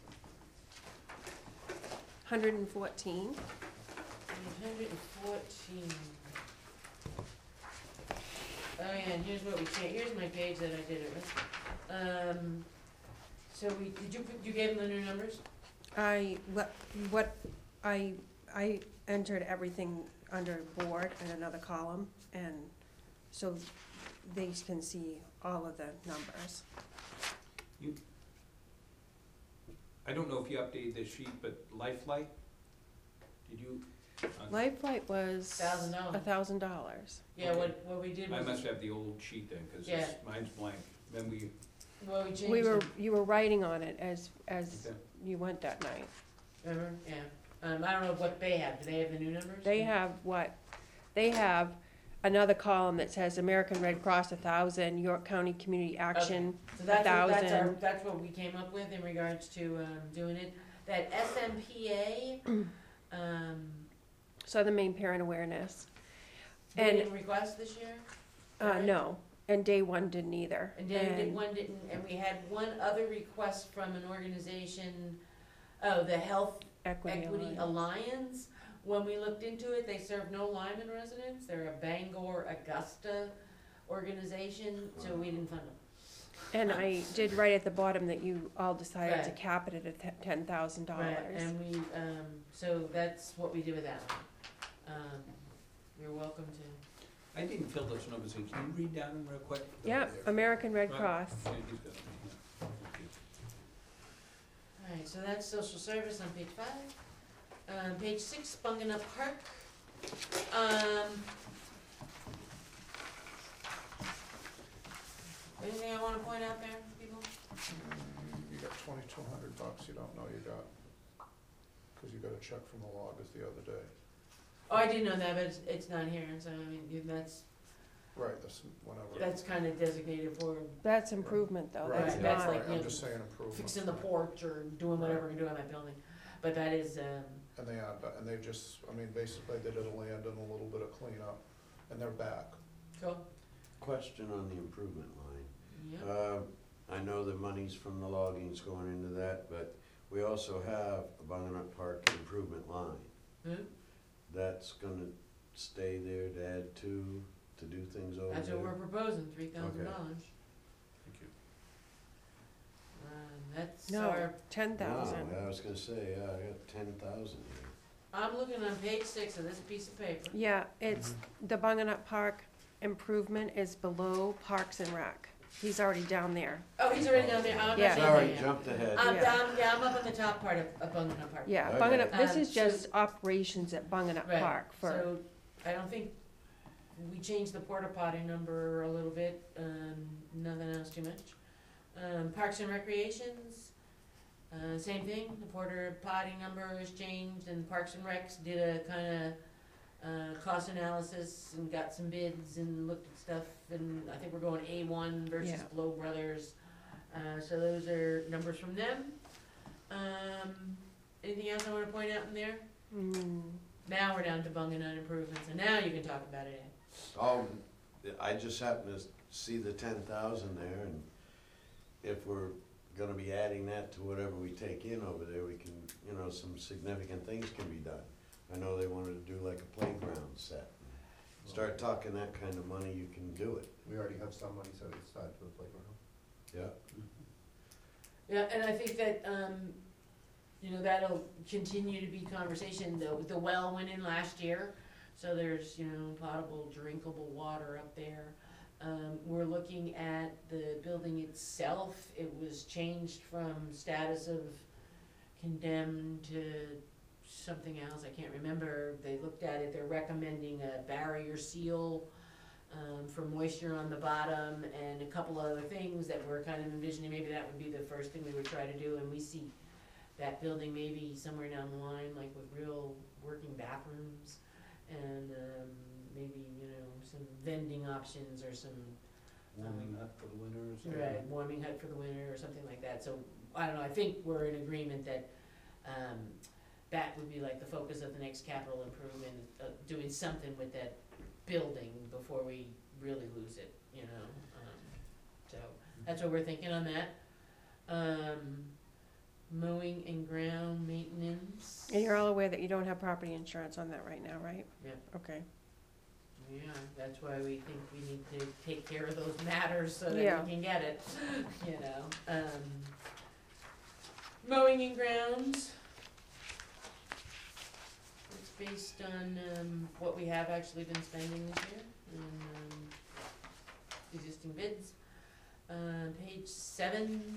Speaker 1: hundred and fourteen.
Speaker 2: Eight hundred and fourteen. Oh yeah, and here's what we changed, here's my page that I did it with. Um, so we, did you, put- you gave them the new numbers?
Speaker 1: I, what, what, I, I entered everything under board in another column, and so they can see all of the numbers.
Speaker 3: I don't know if you updated this sheet, but Lifelight, did you? uh,
Speaker 1: Lifelight was
Speaker 2: Thousand dollars.
Speaker 1: a thousand dollars.
Speaker 2: Yeah, what, what we did
Speaker 3: I
Speaker 2: was,
Speaker 3: must have the old sheet then, cause
Speaker 2: Yeah.
Speaker 3: it's, mine's blank. Then we,
Speaker 2: well, we changed
Speaker 1: We were,
Speaker 2: them,
Speaker 1: you were writing on it as, as
Speaker 3: okay.
Speaker 1: you went that night.
Speaker 2: remember? Yeah. Um, I don't know what they have, do they have the new numbers?
Speaker 1: They have what, they have another column that says American Red Cross a thousand, York County Community Action
Speaker 2: So
Speaker 1: a
Speaker 2: that's what, that's our,
Speaker 1: thousand.
Speaker 2: that's what we came up with in regards to, um, doing it. That S M P A, um,
Speaker 1: Southern Maine Parent Awareness.
Speaker 2: they
Speaker 1: And,
Speaker 2: didn't request this year?
Speaker 1: uh, no, And day one didn't either.
Speaker 2: And then did- one didn't, and we had one other request from an organization, oh, the Health
Speaker 1: Equity
Speaker 2: Equity
Speaker 1: Alliance.
Speaker 2: Alliance. When we looked into it, they serve no Lyman residents, they're a Bangor, Augusta organization, so we didn't fund them.
Speaker 1: And I did write at the bottom that you all decided to
Speaker 2: Right.
Speaker 1: cap it at ten thousand
Speaker 2: Right,
Speaker 1: dollars.
Speaker 2: and we, um, so that's what we did with that one. Um, you're welcome to.
Speaker 3: I didn't fill those numbers in, can you read down them real quick?
Speaker 1: Yeah, American Red
Speaker 3: Right.
Speaker 1: Cross.
Speaker 3: Yeah, he's got it, yeah. Thank you.
Speaker 2: Alright, so that's social service on page five. Um, page six, Bunganup Park. Um. Anything I wanna point out there, people?
Speaker 7: You got twenty-two hundred bucks you don't know you got, cause you got a check from the loggers the other day.
Speaker 2: Oh, I did know that, but it's, it's not here, so I mean, you- that's,
Speaker 7: Right, that's whenever.
Speaker 2: that's kinda designated for
Speaker 1: That's improvement though,
Speaker 7: Right,
Speaker 1: that's
Speaker 2: Right, that's
Speaker 1: not,
Speaker 2: like,
Speaker 7: right,
Speaker 2: you
Speaker 7: I'm
Speaker 2: know,
Speaker 7: just saying improvement.
Speaker 2: fixing the porch or doing whatever we do on that building. But that is, um,
Speaker 7: And they are, but- and they just, I mean, basically they did a land and a little bit of cleanup, and they're back.
Speaker 2: cool,
Speaker 6: Question on the improvement line.
Speaker 2: yeah.
Speaker 6: Uh, I know the money's from the logging's going into that, but we also have a Bunganup Park improvement line.
Speaker 2: Hmm?
Speaker 6: That's gonna stay there to add to, to do things over there?
Speaker 2: That's what we're proposing, three thousand
Speaker 6: Okay.
Speaker 2: dollars.
Speaker 3: Thank you.
Speaker 2: Um, that's
Speaker 1: no,
Speaker 2: our,
Speaker 1: ten thousand.
Speaker 6: Wow, I was gonna say, yeah, I got ten thousand here.
Speaker 2: I'm looking on page six of this piece of paper.
Speaker 1: Yeah, it's, the Bunganup Park improvement is below Parks and Rec. He's already down there.
Speaker 2: Oh, he's already down there, I'm
Speaker 1: Yeah.
Speaker 2: not down
Speaker 6: Sorry,
Speaker 2: there yet.
Speaker 6: jumped ahead.
Speaker 2: I'm
Speaker 1: Yeah.
Speaker 2: down, yeah, I'm up on the top part of, of Bunganup Park.
Speaker 1: Yeah,
Speaker 6: Okay.
Speaker 1: Bunganup, this
Speaker 2: Um,
Speaker 1: is
Speaker 2: so-
Speaker 1: just operations at Bunganup
Speaker 2: Right,
Speaker 1: Park for,
Speaker 2: So, I don't think, we changed the porta potty number a little bit, um, nothing else too much. Um, Parks and Recreations, uh, same thing, the porta potty number is changed, and Parks and Recs did a kinda, uh, cost analysis and got some bids and looked at stuff, and I think we're going A one versus
Speaker 1: Yeah.
Speaker 2: Blow Brothers. Uh, so those are numbers from them. Um, anything else I wanna point out in there?
Speaker 1: mm,
Speaker 2: Now we're down to Bunganup improvements, and now you can talk about it, Ed.
Speaker 6: Oh, I just happened to see the ten thousand there, and if we're gonna be adding that to whatever we take in over there, we can, you know, some significant things can be done. I know they wanted to do like a playground set. Start talking that kind of money, you can do it,
Speaker 8: We already have some money set aside for the playground.
Speaker 6: yeah.
Speaker 2: Yeah, and I think that, um, you know, that'll continue to be conversation, the, the well went in last year, so there's, you know, potable, drinkable water up there. Um, we're looking at the building itself, it was changed from status of condemned to something else, I can't remember, they looked at it, they're recommending a barrier seal, um, for moisture on the bottom, and a couple other things that we're kind of envisioning, maybe that would be the first thing we would try to do, and we see that building maybe somewhere down the line, like with real working bathrooms, and, um, maybe, you know, some vending options or some,
Speaker 3: Warming up for the winter or something?
Speaker 2: right, warming hut for the winter or something like that, so, I don't know, I think we're in agreement that, um, that would be like the focus of the next capital improvement, uh, doing something with that building before we really lose it, you know, um, so, that's what we're thinking on that. Um, mowing and ground maintenance.
Speaker 1: and you're all aware that you don't have property insurance on that right now, right?
Speaker 2: Yeah.
Speaker 1: Okay,
Speaker 2: Yeah, that's why we think we need to take care of those matters so that
Speaker 1: Yeah.
Speaker 2: we can get it, you know, um. Mowing and grounds. It's based on, um, what we have actually been spending this year, and, um, existing bids. Uh, page seven,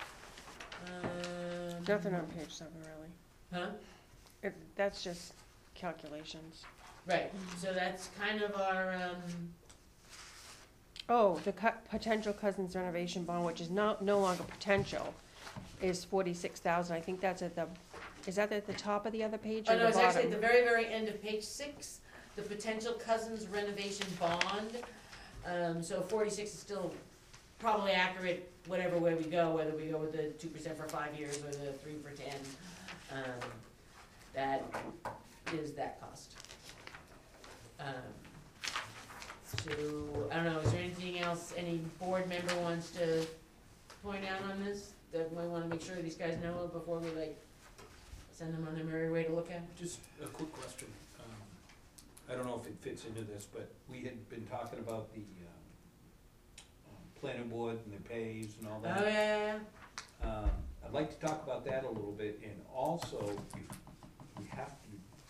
Speaker 2: um.
Speaker 1: nothing on page seven really.
Speaker 2: Huh?
Speaker 1: It, that's just calculations.
Speaker 2: Right, so that's kind of our, um,
Speaker 1: Oh, the cu- potential Cousins renovation bond, which is no, no longer potential, is forty-six thousand, I think that's at the, is that at the top of the other page
Speaker 2: oh
Speaker 1: or
Speaker 2: no,
Speaker 1: the
Speaker 2: it's actually at the
Speaker 1: bottom?
Speaker 2: very, very end of page six, the potential Cousins renovation bond. Um, so forty-six is still probably accurate, whatever way we go, whether we go with the two percent for five years or the three for ten. Um, that is that cost. Um, So, I don't know, is there anything else any board member wants to point out on this, that we wanna make sure these guys know before we like send them on their merry way to look at?
Speaker 3: Just a quick question. Um, I don't know if it fits into this, but we had been talking about the, um, um, planning board and their pays and all
Speaker 2: Oh,
Speaker 3: that.
Speaker 2: yeah, yeah,
Speaker 3: Um, I'd like to talk about that a little bit, and also, if we have to,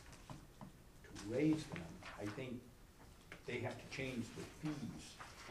Speaker 3: to raise them, I think they have to change the fees.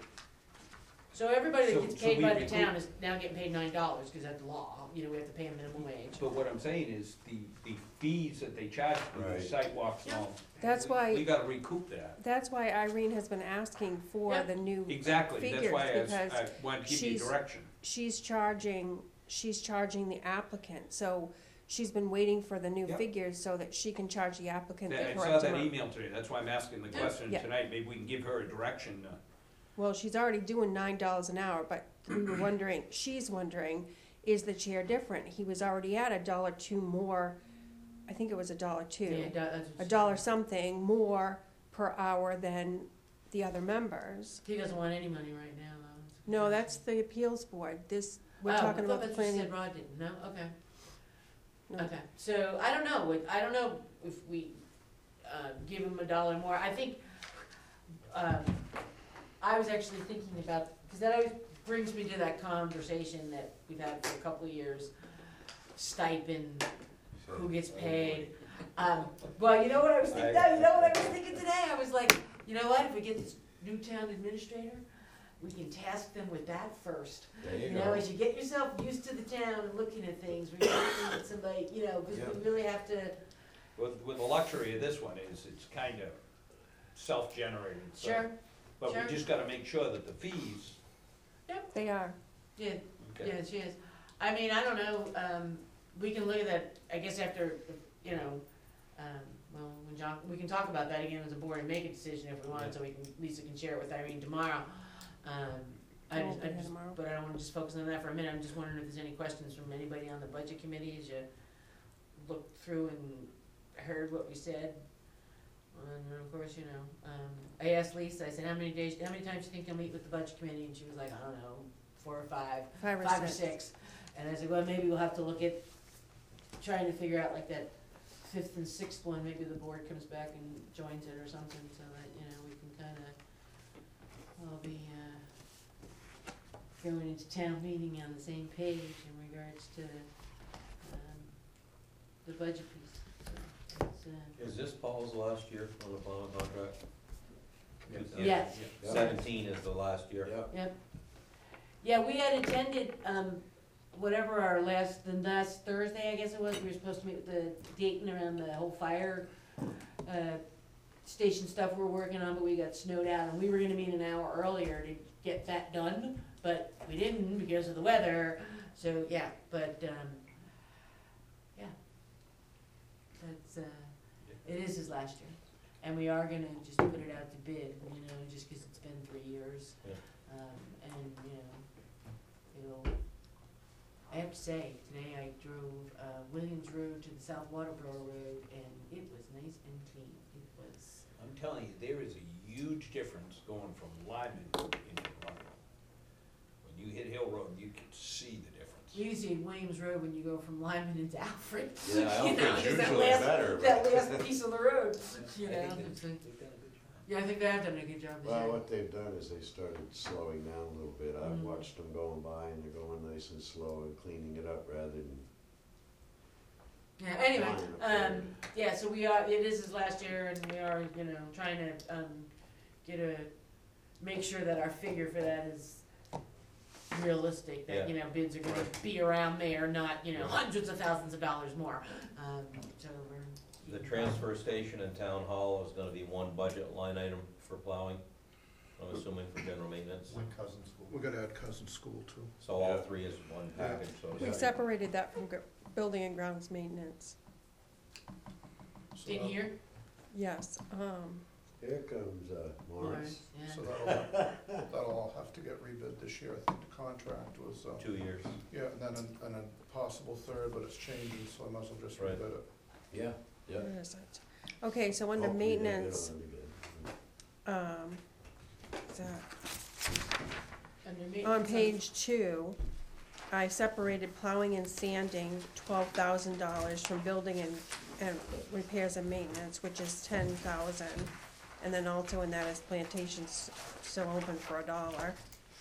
Speaker 2: so everybody that
Speaker 3: So-
Speaker 2: gets
Speaker 3: so
Speaker 2: paid
Speaker 3: we
Speaker 2: by the
Speaker 3: recoup-
Speaker 2: town is now getting paid nine dollars, cause that's the law, you know, we have to pay a minimum wage.
Speaker 3: But what I'm saying is, the, the fees that they charge for the
Speaker 6: Right.
Speaker 3: sidewalks and all.
Speaker 1: That's
Speaker 3: we-
Speaker 1: why-
Speaker 3: We gotta recoup that.
Speaker 1: That's why Irene has been asking for
Speaker 2: Yep.
Speaker 1: the new,
Speaker 3: Exactly, that's
Speaker 1: Figures,
Speaker 3: why I, was-
Speaker 1: because
Speaker 3: I wanted to give you
Speaker 1: she's-
Speaker 3: direction.
Speaker 1: she's charging, she's charging the applicant, so she's been waiting for the new
Speaker 3: Yep.
Speaker 1: figures so that she can charge the applicant the
Speaker 3: That- I
Speaker 1: correct
Speaker 3: saw that
Speaker 1: amount.
Speaker 3: email today, that's why I'm asking the
Speaker 2: Yeah.
Speaker 3: question
Speaker 1: Yeah.
Speaker 3: tonight, maybe we can give her a direction. uh,
Speaker 1: Well, she's already doing nine dollars an hour, but we were wondering, she's wondering, is the chair different? He was already at a dollar two more, I think it was a dollar
Speaker 2: Yeah,
Speaker 1: two,
Speaker 2: that- that's what
Speaker 1: a
Speaker 2: she-
Speaker 1: dollar something more per hour than the other members.
Speaker 2: He doesn't want any money right now, though.
Speaker 1: No, that's the appeals board, this, we're
Speaker 2: Oh,
Speaker 1: talking
Speaker 2: I
Speaker 1: about
Speaker 2: thought
Speaker 1: the
Speaker 2: that's what you
Speaker 1: planning.
Speaker 2: said Rod didn't, no, okay.
Speaker 1: No.
Speaker 2: Okay, so I don't know, Would- I don't know if we, uh, give him a dollar more, I think, um, I was actually thinking about, cause that always brings me to that conversation that we've had for a couple of years, stipend, who gets paid. Um, well, you know what I was thinking, no, you know what I was thinking today, I was like, you know what, if we get this new town administrator, we can task them with that first.
Speaker 6: There you
Speaker 2: You know,
Speaker 6: go.
Speaker 2: as you get yourself used to the town and looking at things, we're looking at somebody, you know, because
Speaker 6: Yeah.
Speaker 2: we really have to,
Speaker 3: With, with the luxury of this one is, it's kinda self-generated, so.
Speaker 2: sure,
Speaker 3: But
Speaker 2: sure.
Speaker 3: we just gotta make sure that the fees,
Speaker 1: They are,
Speaker 2: yeah,
Speaker 3: okay,
Speaker 2: yeah, she is. I mean, I don't know, um, we can look at that, I guess after, you know, um, well, when John, we can talk about that again as a board and make a decision if we want, so we can, Lisa can share it with Irene tomorrow. Um, I
Speaker 1: I won't
Speaker 2: just,
Speaker 1: be
Speaker 2: I
Speaker 1: here
Speaker 2: just,
Speaker 1: tomorrow.
Speaker 2: but I don't wanna just focus on that for a minute, I'm just wondering if there's any questions from anybody on the budget committee as you looked through and heard what we said. And then, of course, you know, um, I asked Lisa, I said, how many days, how many times do you think you'll meet with the budget committee? And she was like, I don't know, four or five,
Speaker 1: five or
Speaker 2: five or
Speaker 1: six.
Speaker 2: six. And I said, well, maybe we'll have to look at trying to figure out like that fifth and sixth one, maybe the board comes back and joins it or something, so that, you know, we can kinda all be, uh, going into town meeting on the same page in regards to, um, the budget piece, so, it's, uh.
Speaker 5: Is this Paul's last year on the plowing contract?
Speaker 2: Yes.
Speaker 5: Seventeen is the last year.
Speaker 6: Yep.
Speaker 2: Yep. Yeah, we had attended, um, whatever our last, the last Thursday, I guess it was, we were supposed to meet with the Dayton around the whole fire, uh, station stuff we're working on, but we got snowed out, and we were gonna meet an hour earlier to get that done, but we didn't because of the weather, so, yeah, but, um, yeah. That's, uh, it is his last year, and we are gonna just put it out to bid, you know, just 'cause it's been three years.
Speaker 5: Yeah.
Speaker 2: Um, and, you know, it'll, I have to say, today I drove, uh, Williams Road to the South Waterboro Road, and it was nice and clean, it was,
Speaker 3: I'm telling you, there is a huge difference going from Lyman into Rundle. When you hit Hill Road, you can see the difference.
Speaker 2: you can see Williams Road when you go from Lyman into Alfred.
Speaker 6: Yeah,
Speaker 2: You know,
Speaker 6: Alfred's
Speaker 2: just that
Speaker 6: usually
Speaker 2: last-
Speaker 6: better,
Speaker 2: That
Speaker 6: but-
Speaker 2: last piece of the road, you
Speaker 3: I
Speaker 2: know,
Speaker 3: think
Speaker 2: it's
Speaker 3: they've,
Speaker 2: like-
Speaker 3: they've done a good job.
Speaker 2: yeah, I think they have done a good job this
Speaker 6: Well,
Speaker 2: year.
Speaker 6: what they've done is they started slowing down a little bit. I've
Speaker 2: Mm.
Speaker 6: watched them going by and they're going nice and slow and cleaning it up rather than.
Speaker 2: Yeah, anyway,
Speaker 6: flying up
Speaker 2: um,
Speaker 6: there.
Speaker 2: yeah, so we are, it is his last year, and we are, you know, trying to, um, get a, make sure that our figure for that is realistic, that, you know, bids are gonna be around there, not, you know, hundreds of thousands of dollars more, um, so we're.
Speaker 5: The transfer station and town hall is gonna be one budget line item for plowing, I'm assuming for general maintenance.
Speaker 8: One cousin school.
Speaker 7: We gotta add cousin school too.
Speaker 5: So all
Speaker 6: Yeah.
Speaker 5: three is one package, so.
Speaker 1: We separated that from gr- building and grounds maintenance,
Speaker 7: So
Speaker 2: In
Speaker 7: that-
Speaker 2: here?
Speaker 1: yes, um,
Speaker 6: Here comes, uh, Morris.
Speaker 2: Yeah.
Speaker 7: So that'll, that'll all have to get rebid this year. I think the contract was, uh,
Speaker 5: Two years.
Speaker 7: yeah, and then, a- and a possible third, but it's changing, so I might as well just
Speaker 5: Right.
Speaker 7: rebid it.
Speaker 6: Yeah, yeah.
Speaker 1: where is it? Okay, so under
Speaker 6: Hopefully they bid
Speaker 1: maintenance,
Speaker 6: on it again.
Speaker 1: um, What's that?
Speaker 2: Under maintenance
Speaker 1: On
Speaker 2: of-
Speaker 1: page two, I separated plowing and sanding, twelve thousand dollars from building and, and repairs and maintenance, which is ten thousand. And then also in that is plantations still open for a dollar.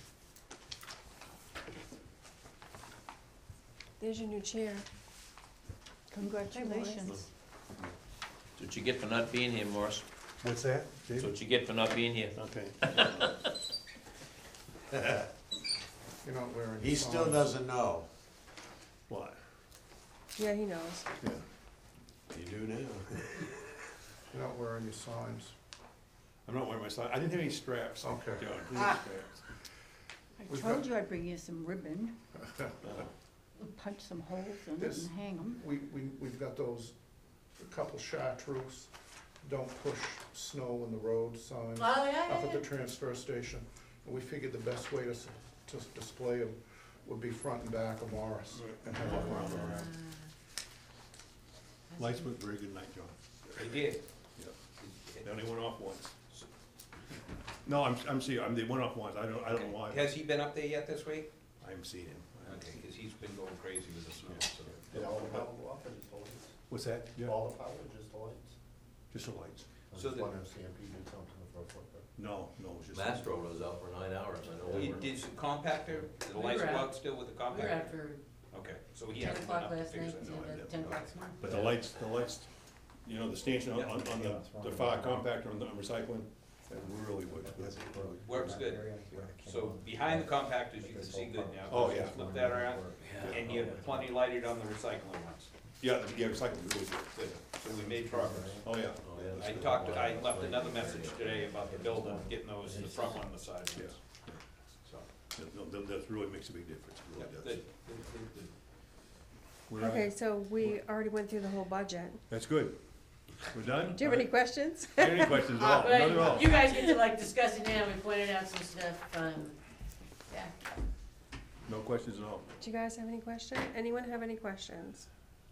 Speaker 1: There's your new chair.
Speaker 4: Congratulations.
Speaker 5: That's what you get for not being here, Morris.
Speaker 9: What's that,
Speaker 5: That's
Speaker 9: David?
Speaker 5: what you get for not being here.
Speaker 9: Okay.
Speaker 7: You're not wearing your
Speaker 6: He still
Speaker 7: signs.
Speaker 6: doesn't know.
Speaker 9: What?
Speaker 1: Yeah, he knows.
Speaker 9: Yeah.
Speaker 6: You do now.
Speaker 7: You're not wearing your signs.
Speaker 9: I'm not wearing my sign. I didn't have any straps.
Speaker 7: Okay.
Speaker 9: John, I didn't
Speaker 2: Ah.
Speaker 9: have straps.
Speaker 4: I
Speaker 7: We've
Speaker 4: told
Speaker 7: got-
Speaker 4: you I'd bring you some ribbon, punch some holes in it
Speaker 7: This-
Speaker 4: and hang them.
Speaker 7: We, we, we've got those, a couple chartreuse, don't push snow in the road signs
Speaker 2: Oh, yeah,
Speaker 7: up
Speaker 2: yeah,
Speaker 7: at the
Speaker 2: yeah.
Speaker 7: transfer station. And we figured the best way to, s- to display them would be front and back of Morris and have them around around.
Speaker 9: Lights went very good night, John.
Speaker 3: They did.
Speaker 9: They only went off once. No, I'm, I'm serious, I'm, they went off once. I don't, I don't know why.
Speaker 3: Has he been up there yet this week?
Speaker 9: I haven't seen him.
Speaker 3: Okay, because he's been going crazy with the snow, so.
Speaker 8: Did all the power go off or just the lights?
Speaker 9: What's that? Yeah,
Speaker 8: All the power, just the lights?
Speaker 9: just the lights.
Speaker 8: I was
Speaker 3: So
Speaker 8: just
Speaker 3: the-
Speaker 8: wondering if C M P did something for a foot, but.
Speaker 9: No, no, it was just.
Speaker 5: Mastro was out for nine hours, I know.
Speaker 3: He
Speaker 5: we were-
Speaker 3: did some compactor, the
Speaker 2: We
Speaker 3: lights
Speaker 2: were
Speaker 3: go
Speaker 2: out.
Speaker 3: out still with the
Speaker 2: We were out
Speaker 3: compactor?
Speaker 2: for
Speaker 3: Okay, so he
Speaker 2: ten
Speaker 3: hasn't been
Speaker 2: o'clock
Speaker 3: up to
Speaker 2: last
Speaker 3: fix
Speaker 2: night,
Speaker 3: it?
Speaker 9: No, I
Speaker 2: and
Speaker 9: didn't.
Speaker 2: ten o'clock tomorrow.
Speaker 9: But the lights, the lights, you know, the stanchion on, on on the, the fire compactor on the on recycling, that really works good.
Speaker 3: Works good. So behind the compactors, you can see good now.
Speaker 9: Oh, yeah.
Speaker 3: Flip that around, and you have plenty lighted on the recycling ones.
Speaker 9: Yeah, the- yeah, recycling really good.
Speaker 3: So we made progress.
Speaker 9: Oh, yeah.
Speaker 5: Oh, yeah, that's
Speaker 3: I
Speaker 5: good.
Speaker 3: talked, to- I left another message today about the building, getting those, the front one, and the side
Speaker 9: Yeah.
Speaker 3: ones. So,
Speaker 9: That, that- that really makes a big difference, it
Speaker 3: yeah,
Speaker 9: really
Speaker 3: good,
Speaker 9: does.
Speaker 3: good, good, good.
Speaker 9: We're, uh,
Speaker 1: Okay, so we already went through the whole budget.
Speaker 9: That's good. We're done?
Speaker 1: Do you have any questions?
Speaker 9: All right. Any questions at all?
Speaker 2: Uh,
Speaker 9: None at all?
Speaker 2: You guys get to like discuss it now, we pointed out some stuff, um, yeah.
Speaker 9: No questions at all?
Speaker 1: Do you guys have any questions? Anyone have any questions?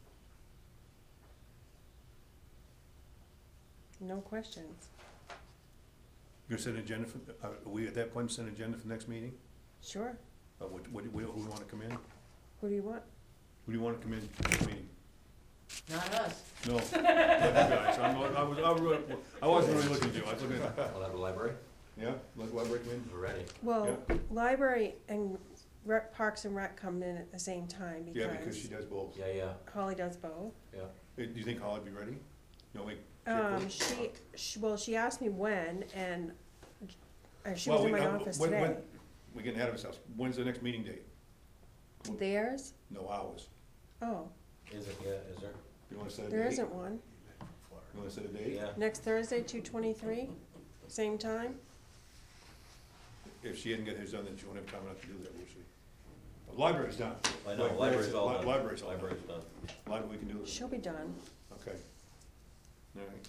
Speaker 1: No questions.
Speaker 9: You gonna set an agenda for, are we at that point set an agenda for next meeting?
Speaker 1: Sure.
Speaker 9: Uh, what, what, who who we wanna come in?
Speaker 1: Who do you want?
Speaker 9: Who do you wanna come in to the meeting?
Speaker 2: Not us.
Speaker 9: No. Not you guys. I'm, not- I was, I was, really- I wasn't really looking at you, I was looking at,
Speaker 5: We'll have a library,
Speaker 9: yeah, let, let Rick come in?
Speaker 5: we're ready.
Speaker 1: Well, library and rec, Parks and Rec come in at the same time
Speaker 9: Yeah, because she
Speaker 1: because
Speaker 9: does both.
Speaker 5: Yeah, yeah,
Speaker 1: Holly does both.
Speaker 5: yeah.
Speaker 9: Hey, do you think Holly'd be ready? You know, like.
Speaker 1: Um, she, she, well, she asked me when and uh, she
Speaker 9: Well,
Speaker 1: was in
Speaker 9: we-
Speaker 1: my
Speaker 9: uh,
Speaker 1: office
Speaker 9: when-
Speaker 1: today.
Speaker 9: when- We're getting ahead of ourselves. When's the next meeting date?
Speaker 1: Theirs?
Speaker 9: No hours.
Speaker 1: Oh,
Speaker 5: Is it, yeah, is there?
Speaker 9: You wanna set a date?
Speaker 1: there isn't one.
Speaker 9: You wanna set a date?
Speaker 5: Yeah.
Speaker 1: Next Thursday, two twenty-three, same time?
Speaker 9: If she hadn't got hers done, then she won't have time enough to do that, will she? The Library's done.
Speaker 5: I know,
Speaker 9: Like,
Speaker 5: library's all
Speaker 9: li-
Speaker 5: done.
Speaker 9: Library's all done.
Speaker 5: Library's done.
Speaker 9: Library, we can do it.
Speaker 1: She'll be done.
Speaker 9: Okay. All right.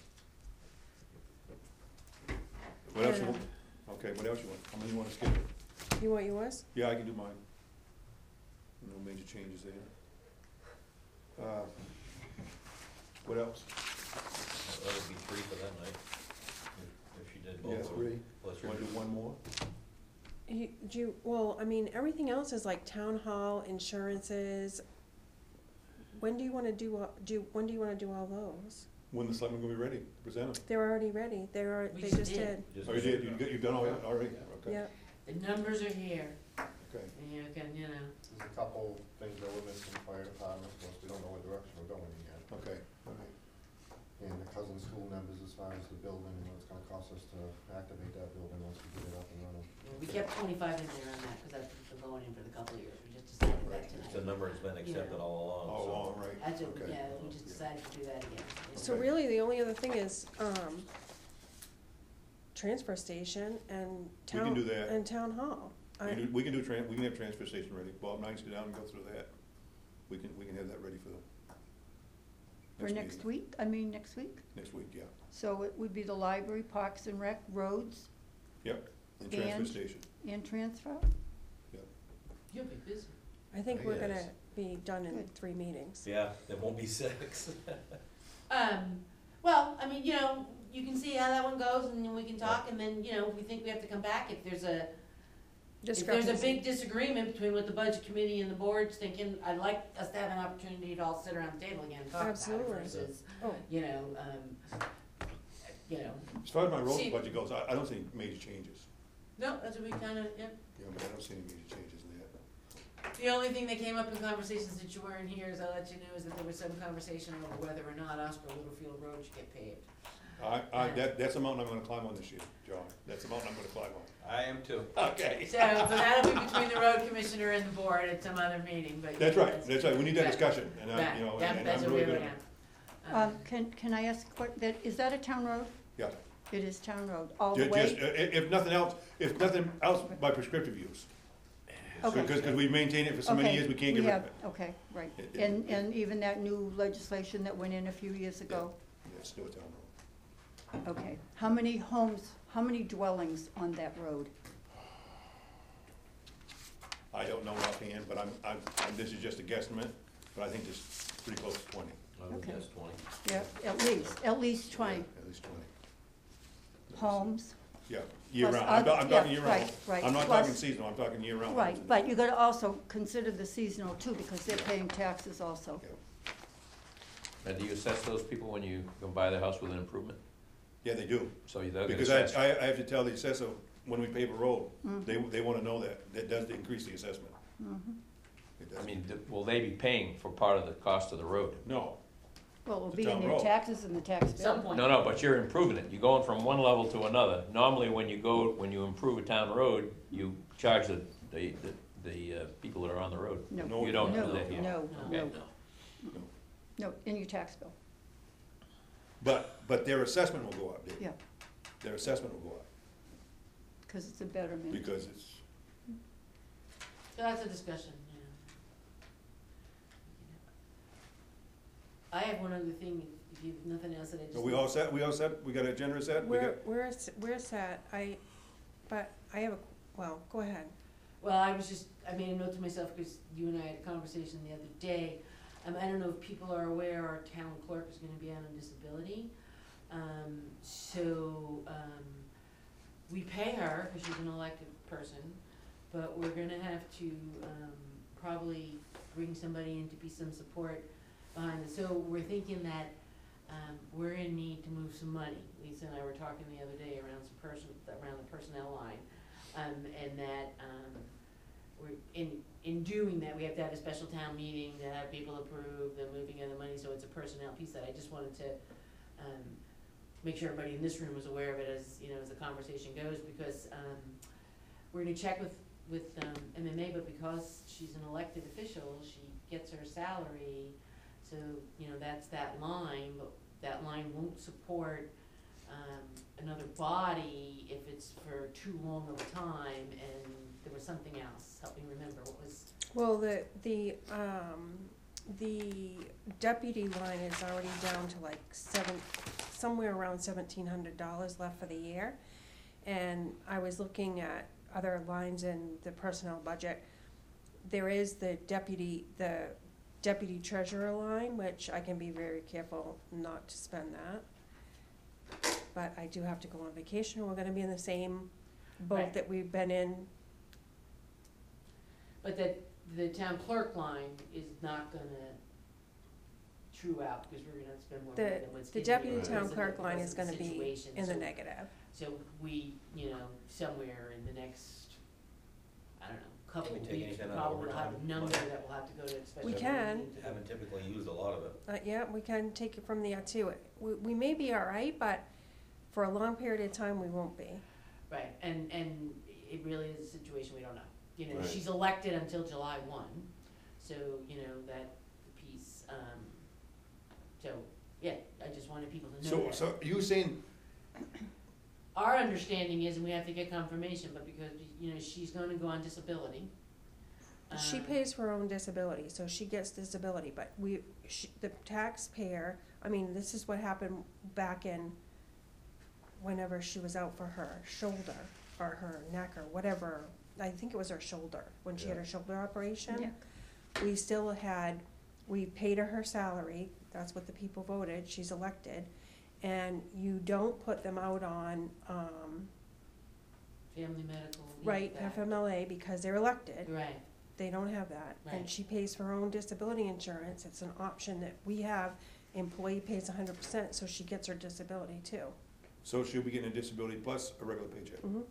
Speaker 9: What else you want? Okay, what else you want? How many you wanna skip?
Speaker 1: You want yours?
Speaker 9: Yeah, I can do mine. No major changes there. Uh, What else?
Speaker 5: That would be three for that night, if, if she did both.
Speaker 9: Yeah,
Speaker 5: of them.
Speaker 9: three.
Speaker 5: Plus
Speaker 9: You
Speaker 5: your,
Speaker 9: wanna do one more?
Speaker 1: You, do you, well, I mean, everything else is like town hall, insurances. When do you wanna do, all- do, when do you wanna do all those?
Speaker 9: When the selectmen gonna be ready, to present them?
Speaker 1: They're already ready, they're,
Speaker 2: We
Speaker 1: they
Speaker 2: just
Speaker 1: just
Speaker 2: did.
Speaker 1: did,
Speaker 5: just.
Speaker 9: Oh, you did, you got, you've done all that already? Okay.
Speaker 1: yeah.
Speaker 2: The numbers are here,
Speaker 9: Okay.
Speaker 2: and you can, you know,
Speaker 8: There's a couple things that we're missing, fire department, of course, we don't know what direction we're going in yet.
Speaker 9: Okay, all right.
Speaker 8: And the cousin school numbers as far as the building and what it's gonna cost us to activate that building once we get it up and running.
Speaker 2: we kept twenty-five in there on that, cause that's been going in for the couple of years, we just decided that
Speaker 5: The
Speaker 2: tonight.
Speaker 5: number has been accepted all along, so.
Speaker 9: All along, right,
Speaker 2: That's what,
Speaker 9: okay.
Speaker 2: yeah, we just decided to do that again.
Speaker 1: So
Speaker 9: Okay.
Speaker 1: really, the only other thing is, um, transfer station and
Speaker 9: We can
Speaker 1: town,
Speaker 9: do that.
Speaker 1: and town hall.
Speaker 9: We
Speaker 1: I,
Speaker 9: can do, we can do tran, we can have transfer station ready. Bob and I can sit down and go through that. We can, we can have that ready for the
Speaker 4: For next
Speaker 9: meeting.
Speaker 4: week, I mean, next week?
Speaker 9: Next week, yeah.
Speaker 4: So it would be the library, Parks and Rec, roads,
Speaker 9: Yep, and transfer
Speaker 4: And-
Speaker 9: station.
Speaker 4: and transfer?
Speaker 2: You'll be busy.
Speaker 1: I think we're gonna
Speaker 5: Yes.
Speaker 1: be done in
Speaker 4: Good.
Speaker 1: three meetings.
Speaker 5: Yeah, there won't be six.
Speaker 2: Um, well, I mean, you know, you can see how that one goes, and then we can talk, and then, you know, if we think we have to come back, if there's a, if there's a big disagreement between what the budget committee and the board's thinking, I'd like us to have an opportunity to all sit around the table again and talk about it
Speaker 1: Absolutely.
Speaker 2: versus,
Speaker 1: Oh.
Speaker 2: you know, um, you know,
Speaker 9: As far as my road
Speaker 2: See-
Speaker 9: budget goes, I, I don't see major changes.
Speaker 2: no, that's what we kinda, yeah.
Speaker 9: You know, but I don't see any major changes in that.
Speaker 2: The only thing that came up in conversations that you weren't here, is I'll let you know, is that there was some conversation over whether or not Oscar Littlefield Road should get paved.
Speaker 9: I, I, that, that's a mountain I'm gonna climb on this year, John. That's a mountain I'm gonna climb on.
Speaker 5: I am too.
Speaker 9: Okay.
Speaker 2: So, but that'll be between the road commissioner and the board at some other meeting, but.
Speaker 9: That's
Speaker 2: yeah,
Speaker 9: right, that's right. We need that
Speaker 2: Right.
Speaker 9: discussion, and I,
Speaker 2: Right.
Speaker 9: you know,
Speaker 2: Yep,
Speaker 9: and and
Speaker 2: that's
Speaker 9: I'm
Speaker 2: what
Speaker 9: really
Speaker 2: we're
Speaker 9: gonna.
Speaker 2: gonna-
Speaker 4: Um, can, can I ask, what, that, is that a town road?
Speaker 9: Yeah.
Speaker 4: It is town road, all
Speaker 9: Ju-
Speaker 4: the
Speaker 9: Just,
Speaker 4: way?
Speaker 9: uh, i- if nothing else, if nothing else by prescriptive use.
Speaker 4: Okay.
Speaker 9: Because, because we've maintained it for so many
Speaker 4: Okay,
Speaker 9: years, we can't get rid
Speaker 4: have-
Speaker 9: of it.
Speaker 4: Okay, right.
Speaker 9: It- it-
Speaker 4: And, and even that new legislation that went in a few years ago?
Speaker 9: Yeah, it's still a town road.
Speaker 4: Okay. How many homes, how many dwellings on that road?
Speaker 9: I don't know offhand, but I'm, I'm, I'm- this is just a guesstimate, but I think it's pretty close to twenty.
Speaker 5: I would
Speaker 4: Okay.
Speaker 5: guess twenty.
Speaker 4: Yeah, at least, at least twenty
Speaker 9: Yeah, At least twenty.
Speaker 4: homes.
Speaker 9: Yeah, year
Speaker 4: Plus
Speaker 9: round. I'm, ta-
Speaker 4: oth-
Speaker 9: I'm
Speaker 4: yeah,
Speaker 9: talking year round.
Speaker 4: right, right.
Speaker 9: I'm not
Speaker 4: Plus-
Speaker 9: talking seasonal, I'm talking year round.
Speaker 4: Right, but you gotta also consider the seasonal too, because they're paying taxes also.
Speaker 9: Yeah.
Speaker 5: Now, do you assess those people when you go buy their house with an improvement?
Speaker 9: Yeah, they do.
Speaker 5: So you, they'll get
Speaker 9: Because I,
Speaker 5: assessed?
Speaker 9: I, I have to tell the assessor, when we pave a road,
Speaker 4: Mm.
Speaker 9: they, they wanna know that, that does increase the assessment.
Speaker 4: Mhm.
Speaker 9: It
Speaker 5: I
Speaker 9: does.
Speaker 5: mean, th- will they be paying for part of the cost of the road?
Speaker 9: No,
Speaker 4: Well, it'll
Speaker 9: The
Speaker 4: be in
Speaker 9: town
Speaker 4: their
Speaker 9: road.
Speaker 4: taxes and the tax bill.
Speaker 2: Some point.
Speaker 5: No, no, but you're improving it. You're going from one level to another. Normally, when you go, when you improve a town road, you charge the, the, the, the uh, people that are on the road.
Speaker 4: No,
Speaker 9: No,
Speaker 5: You don't
Speaker 4: no,
Speaker 5: do that here.
Speaker 4: no,
Speaker 5: Okay.
Speaker 4: no, no, in your tax bill,
Speaker 9: but, but their assessment will go up, Dave.
Speaker 4: yeah,
Speaker 9: Their assessment will go up,
Speaker 4: because it's a betterment.
Speaker 9: because it's,
Speaker 2: So that's a discussion, yeah. I have one other thing, if you've nothing else that I just.
Speaker 9: are we all set? We all set? We got a agenda set? We
Speaker 1: We're,
Speaker 9: got,
Speaker 1: we're, s- we're set, I, but I have a, well, go ahead.
Speaker 2: Well, I was just, I made a note to myself, because you and I had a conversation the other day. Um, I don't know if people are aware our town clerk is gonna be out on disability. Um, so, um, we pay her, because she's an elected person, but we're gonna have to, um, probably bring somebody in to be some support behind it. So we're thinking that, um, we're in need to move some money. Lisa and I were talking the other day around some person, around the personnel line. Um, and that, um, we're, in, in doing that, we have to have a special town meeting to have people approve the moving of the money, so it's a personnel piece that I just wanted to, um, make sure everybody in this room was aware of it as, you know, as the conversation goes, because, um, we're gonna check with, with, um, M M A, but because she's an elected official, she gets her salary, so, you know, that's that line, but that line won't support, um, another body if it's for too long of a time, and there was something else, help me remember, what was,
Speaker 1: Well, the, the, um, the deputy line is already down to like seven, somewhere around seventeen hundred dollars left for the year. And I was looking at other lines in the personnel budget. There is the deputy, the deputy treasurer line, which I can be very careful not to spend that. But I do have to go on vacation, we're gonna be in the same boat
Speaker 2: Right.
Speaker 1: that we've been in.
Speaker 2: but that the town clerk line is not gonna true out, because we're gonna have to spend more money
Speaker 1: The,
Speaker 2: than what's
Speaker 1: the
Speaker 2: in there
Speaker 1: deputy
Speaker 2: because
Speaker 1: town
Speaker 2: of the-
Speaker 1: clerk line
Speaker 2: because
Speaker 1: is
Speaker 2: of the
Speaker 1: gonna be
Speaker 2: situation.
Speaker 1: in the
Speaker 2: So-
Speaker 1: negative.
Speaker 2: So we, you know, somewhere in the next, I don't know, couple
Speaker 5: Can we
Speaker 2: of
Speaker 5: take
Speaker 2: weeks,
Speaker 5: anything
Speaker 2: we
Speaker 5: out of
Speaker 2: probably will have a
Speaker 5: overtime
Speaker 2: number
Speaker 5: money?
Speaker 2: that will have to go to special.
Speaker 1: We
Speaker 2: town
Speaker 1: can.
Speaker 2: meeting to-
Speaker 5: Haven't typically used a lot of it.
Speaker 1: Uh, yeah, we can take it from there too. We, we may be all right, but for a long period of time, we won't be.
Speaker 2: Right, and, and it really is a situation we don't know. You know,
Speaker 6: Right.
Speaker 2: she's elected until July one, so, you know, that piece, um, so, yeah, I just wanted people to know
Speaker 9: so,
Speaker 2: that.
Speaker 9: so you saying,
Speaker 2: Our understanding is, and we have to get confirmation, but because, you know, she's gonna go on disability.
Speaker 1: She
Speaker 2: um,
Speaker 1: pays for her own disability, so she gets disability, but we, she, the taxpayer, I mean, this is what happened back in whenever she was out for her shoulder or her neck or whatever. I think it was her shoulder, when she had her shoulder operation.
Speaker 4: Yeah.
Speaker 1: We still had, we paid her her salary, that's what the people voted, she's elected. and you don't put them out on, um,
Speaker 2: Family medical leave
Speaker 1: right,
Speaker 2: back.
Speaker 1: F M L A because they're elected.
Speaker 2: Right,
Speaker 1: They don't have that.
Speaker 2: Right.
Speaker 1: And she pays for her own disability insurance. It's an option that we have. Employee pays hundred percent, so she gets her disability too.
Speaker 9: So she'll be getting a disability plus a regular paycheck.
Speaker 1: Mhm.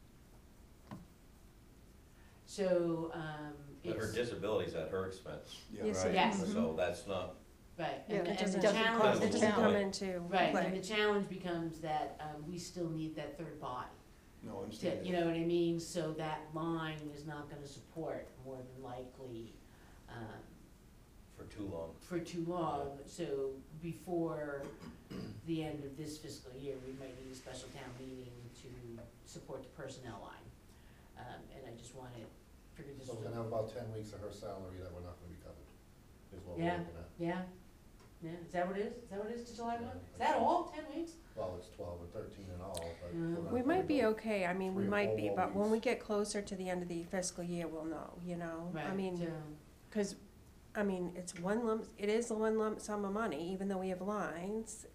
Speaker 2: so, um,
Speaker 5: But her
Speaker 2: it's,
Speaker 5: disability's at her expense,
Speaker 9: Yeah.
Speaker 1: Yes,
Speaker 6: Right.
Speaker 1: it
Speaker 2: Yes.
Speaker 1: is.
Speaker 5: so that's not,
Speaker 2: right,
Speaker 4: Yeah,
Speaker 2: and,
Speaker 4: it
Speaker 2: and
Speaker 4: doesn't-
Speaker 2: the
Speaker 4: doesn't
Speaker 2: challenge.
Speaker 4: cost
Speaker 1: It
Speaker 4: the
Speaker 1: doesn't
Speaker 4: town.
Speaker 1: come into
Speaker 2: Right, and
Speaker 1: play.
Speaker 2: the challenge becomes that, um, we still need that third body.
Speaker 9: No, I
Speaker 2: To,
Speaker 9: understand
Speaker 2: you
Speaker 9: that.
Speaker 2: know what I mean, so that line is not gonna support more than likely, um,
Speaker 5: for too long.
Speaker 2: for too long, so before the end of this fiscal year, we might need a special town meeting to support the personnel line. Um, and I just wanted, figured this
Speaker 8: So
Speaker 2: was,
Speaker 8: we're gonna have about ten weeks of her salary that we're not gonna be covered, is what we're
Speaker 2: Yeah.
Speaker 8: looking at.
Speaker 2: yeah, yeah, is that what it is? Is that what it is to July
Speaker 8: Yeah,
Speaker 2: one?
Speaker 8: I
Speaker 2: Is that
Speaker 8: think so.
Speaker 2: all, ten weeks?
Speaker 8: Well, it's twelve or thirteen in all, but.
Speaker 2: Mm.
Speaker 8: we're not
Speaker 1: We
Speaker 8: gonna
Speaker 1: might be
Speaker 8: go-
Speaker 1: okay. I mean, we
Speaker 8: three or
Speaker 1: might
Speaker 8: four
Speaker 1: be,
Speaker 8: more
Speaker 1: but when we
Speaker 8: weeks.
Speaker 1: get closer to the end of the fiscal year, we'll know, you know? I
Speaker 2: Right,
Speaker 1: mean,
Speaker 2: um,
Speaker 1: cause, I mean, it's one lump, it is a one lump sum of money, even though we have lines.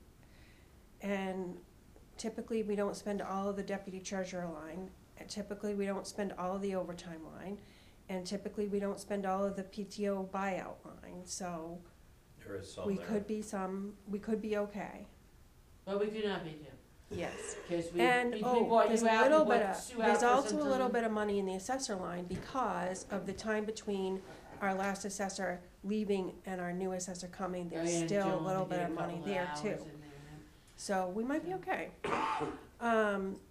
Speaker 1: And typically, we don't spend all of the deputy treasurer line, and typically, we don't spend all of the overtime line, and typically, we don't spend all of the P T O buyout line, so
Speaker 5: There is some
Speaker 1: we
Speaker 5: there.
Speaker 1: could be some, we could be okay.
Speaker 2: but we could not be too,
Speaker 1: Yes.
Speaker 2: cause we,
Speaker 1: And,
Speaker 2: we
Speaker 1: oh,
Speaker 2: bought
Speaker 1: there's
Speaker 2: you
Speaker 1: a
Speaker 2: out, we
Speaker 1: little bit
Speaker 2: bought
Speaker 1: of,
Speaker 2: Sue out
Speaker 1: there's
Speaker 2: for
Speaker 1: also a little
Speaker 2: something.
Speaker 1: bit of money in the assessor line because of the time between our last assessor leaving and our new assessor coming,
Speaker 2: Oh,
Speaker 1: there's
Speaker 2: yeah,
Speaker 1: still a
Speaker 2: Joan,
Speaker 1: little
Speaker 2: we
Speaker 1: bit
Speaker 2: did
Speaker 1: of
Speaker 2: a
Speaker 1: money
Speaker 2: couple
Speaker 1: there
Speaker 2: hours
Speaker 1: too.
Speaker 2: in there.
Speaker 1: So we might be okay. Um,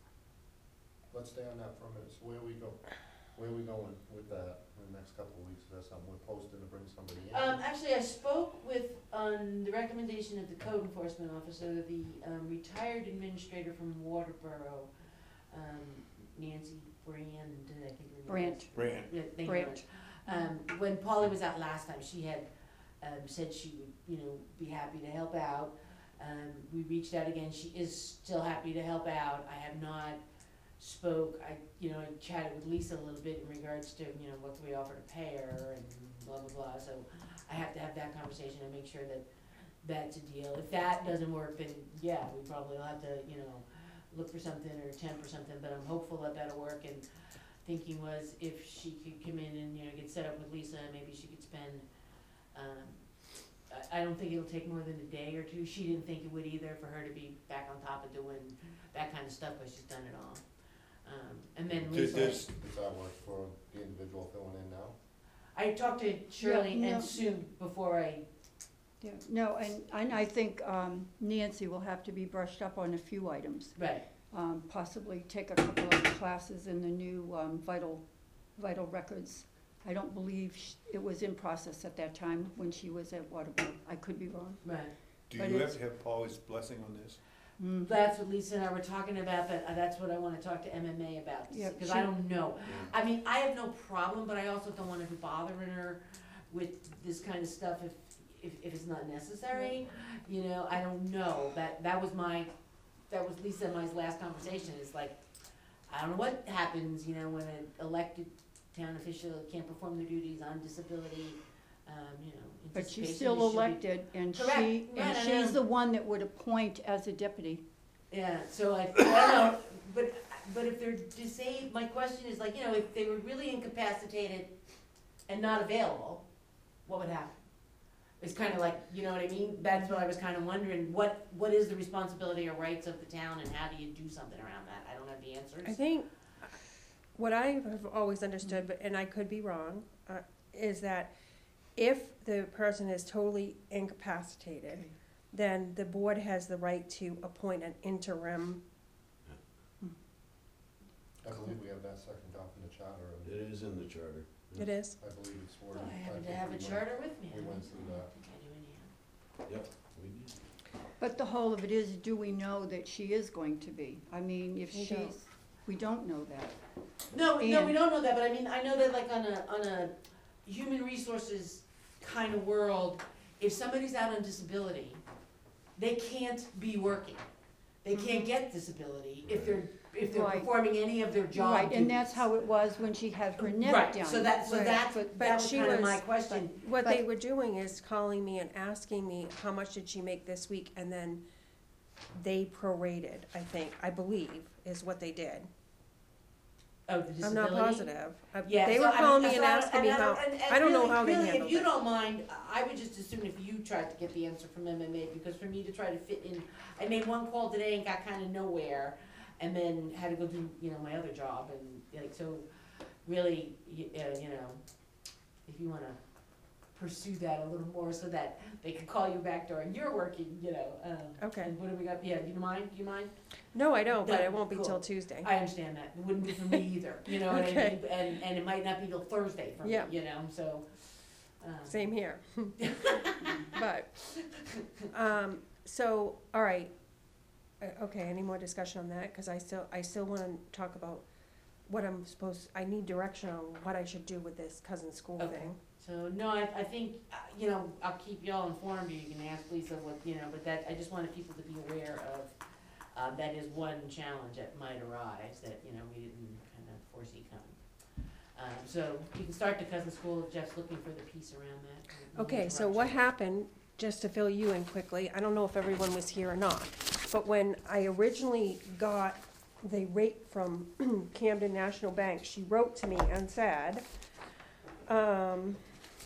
Speaker 8: Let's stay on that for a minute, so where we go, where we going with that in the next couple of weeks, is that something we're posting to bring somebody in?
Speaker 2: Um, actually, I spoke with, on the recommendation of the code enforcement officer, the, um, retired administrator from Waterboro, um, Nancy Brand, I think her name is.
Speaker 4: Brandt.
Speaker 9: Brand.
Speaker 2: Yeah, thank you
Speaker 4: Brandt.
Speaker 2: much. Um, when Polly was out last time, she had, um, said she would, you know, be happy to help out. Um, we reached out again, she is still happy to help out, I have not spoke, I, you know, I chatted with Lisa a little bit in regards to, you know, what do we offer to pay her and blah, blah, blah, so I have to have that conversation and make sure that that's a deal. If that doesn't work, then, yeah, we probably will have to, you know, look for something or temp or something, but I'm hopeful that that'll work, and thinking was if she could come in and, you know, get set up with Lisa, maybe she could spend, um, I, I don't think it'll take more than a day or two, she didn't think it would either, for her to be back on top of doing that kind of stuff, but she's done it all. Um, and then
Speaker 9: Does
Speaker 2: Lisa,
Speaker 9: this,
Speaker 8: Does that work for the individual filling in now?
Speaker 2: I talked to Shirley
Speaker 4: Yeah, no,
Speaker 2: and Sue before I,
Speaker 4: Yeah, no, and, and I think um, Nancy will have to be brushed up on a few items.
Speaker 2: right,
Speaker 4: Um, possibly take a couple of classes in the new um, vital, vital records. I don't believe sh- it was in process at that time when she was at Waterboro. I could be wrong.
Speaker 2: right.
Speaker 9: do
Speaker 4: But
Speaker 9: you have
Speaker 4: it's-
Speaker 9: to have Polly's blessing on this?
Speaker 4: Mm.
Speaker 2: That's what Lisa and I were talking about, but uh, that's what I wanna talk to M M A about,
Speaker 4: Yeah,
Speaker 2: cause
Speaker 4: she-
Speaker 2: I don't know. I mean, I have no problem, but I also don't wanna be bothering her with this kind of stuff if, if, if it's not necessary. You know, I don't know, that, that was my, that was Lisa and my last conversation, is like, I don't know what happens, you know, when an elected town official can't perform their duties on disability, um, you know,
Speaker 4: But she's
Speaker 2: anticipation
Speaker 4: still
Speaker 2: is should be-
Speaker 4: elected, and
Speaker 2: Correct.
Speaker 4: she,
Speaker 2: Right,
Speaker 4: and
Speaker 2: I
Speaker 4: she's
Speaker 2: know.
Speaker 4: the one that would appoint as a deputy.
Speaker 2: Yeah, so I, I don't know, but, but if they're disabled, my question is like, you know, if they were really incapacitated and not available, what would happen? It's kinda like, you know what I mean, that's what I was kinda wondering, what, what is the responsibility or rights of the town, and how do you do something around that? I don't have the answers.
Speaker 1: I think what I have always understood, but, and I could be wrong, uh, is that if the person is totally incapacitated, then the board has the right to appoint an interim.
Speaker 8: I believe we have that second off in the charter, and
Speaker 6: It is in the charter.
Speaker 1: It is.
Speaker 8: I believe it's
Speaker 2: Well,
Speaker 8: worded.
Speaker 2: I happen to
Speaker 8: think
Speaker 2: have a
Speaker 8: we went-
Speaker 2: charter with me.
Speaker 8: We went through that.
Speaker 2: I think I do anyhow.
Speaker 6: Yep, we did.
Speaker 4: But the whole of it is, do we know that she is going to be? I mean, if
Speaker 1: We
Speaker 4: she's,
Speaker 1: don't.
Speaker 4: we don't know that.
Speaker 2: No, no, we
Speaker 4: And-
Speaker 2: don't know that, but I mean, I know that like on a, on a human resources kind of world, if somebody's out on disability, they can't be working. They can't get disability if they're, if they're
Speaker 4: Right.
Speaker 2: performing any of their job
Speaker 4: Right, and that's
Speaker 2: duties.
Speaker 4: how it was when she had her neck
Speaker 2: Right,
Speaker 4: done.
Speaker 2: so that, so
Speaker 1: Right,
Speaker 2: that's,
Speaker 1: but-
Speaker 2: that
Speaker 1: but
Speaker 2: was
Speaker 1: she
Speaker 2: kind of my
Speaker 1: was-
Speaker 2: question.
Speaker 1: What they
Speaker 4: But-
Speaker 1: were doing is calling me and asking me, how much did she make this week? And then they prorated, I think, I believe, is what they did.
Speaker 2: Oh, the disability?
Speaker 1: I'm not positive. Uh,
Speaker 2: Yeah,
Speaker 1: They
Speaker 2: so
Speaker 1: were
Speaker 2: I
Speaker 1: calling
Speaker 2: mean,
Speaker 1: me
Speaker 2: so
Speaker 1: and
Speaker 2: I don't-
Speaker 1: asking me
Speaker 2: and I
Speaker 1: how,
Speaker 2: don't- and- and
Speaker 1: I don't know
Speaker 2: really-
Speaker 1: how they
Speaker 2: really,
Speaker 1: handled
Speaker 2: If you
Speaker 1: it.
Speaker 2: don't mind, I would just assume if you tried to get the answer from M M A, because for me to try to fit in, I made one call today and got kinda nowhere, and then had to go do, you know, my other job, and like, so, really, you, uh, you know, if you wanna pursue that a little more so that they can call you back during your working, you know, um.
Speaker 1: Okay.
Speaker 2: And what do we got, yeah, do you mind, do you mind?
Speaker 1: No, I don't, but
Speaker 2: Yeah,
Speaker 1: it won't be
Speaker 2: cool.
Speaker 1: till Tuesday.
Speaker 2: I understand that, it wouldn't be for me either, you know what I
Speaker 1: Okay.
Speaker 2: mean? And, and it might not be till Thursday for me,
Speaker 1: Yeah.
Speaker 2: you know, so, um.
Speaker 1: Same here. But, um, so, all right. Uh, Okay, any more discussion on that? Cause I still, I still wanna talk about what I'm supposed, I need direction on what I should do with this cousin school
Speaker 2: Okay.
Speaker 1: thing.
Speaker 2: So, no, I, I think, uh, you know, I'll keep y'all informed, you can ask Lisa what, you know, but that, I just wanted people to be aware of, uh, that is one challenge that might arise that, you know, we didn't kind of foresee coming. Um, so, you can start the cousin school, if Jeff's looking for the piece around that. no
Speaker 1: Okay, so what
Speaker 2: interruption.
Speaker 1: happened, just to fill you in quickly, I don't know if everyone was here or not, but when I originally got the rate from Camden National Bank, she wrote to me and said, um,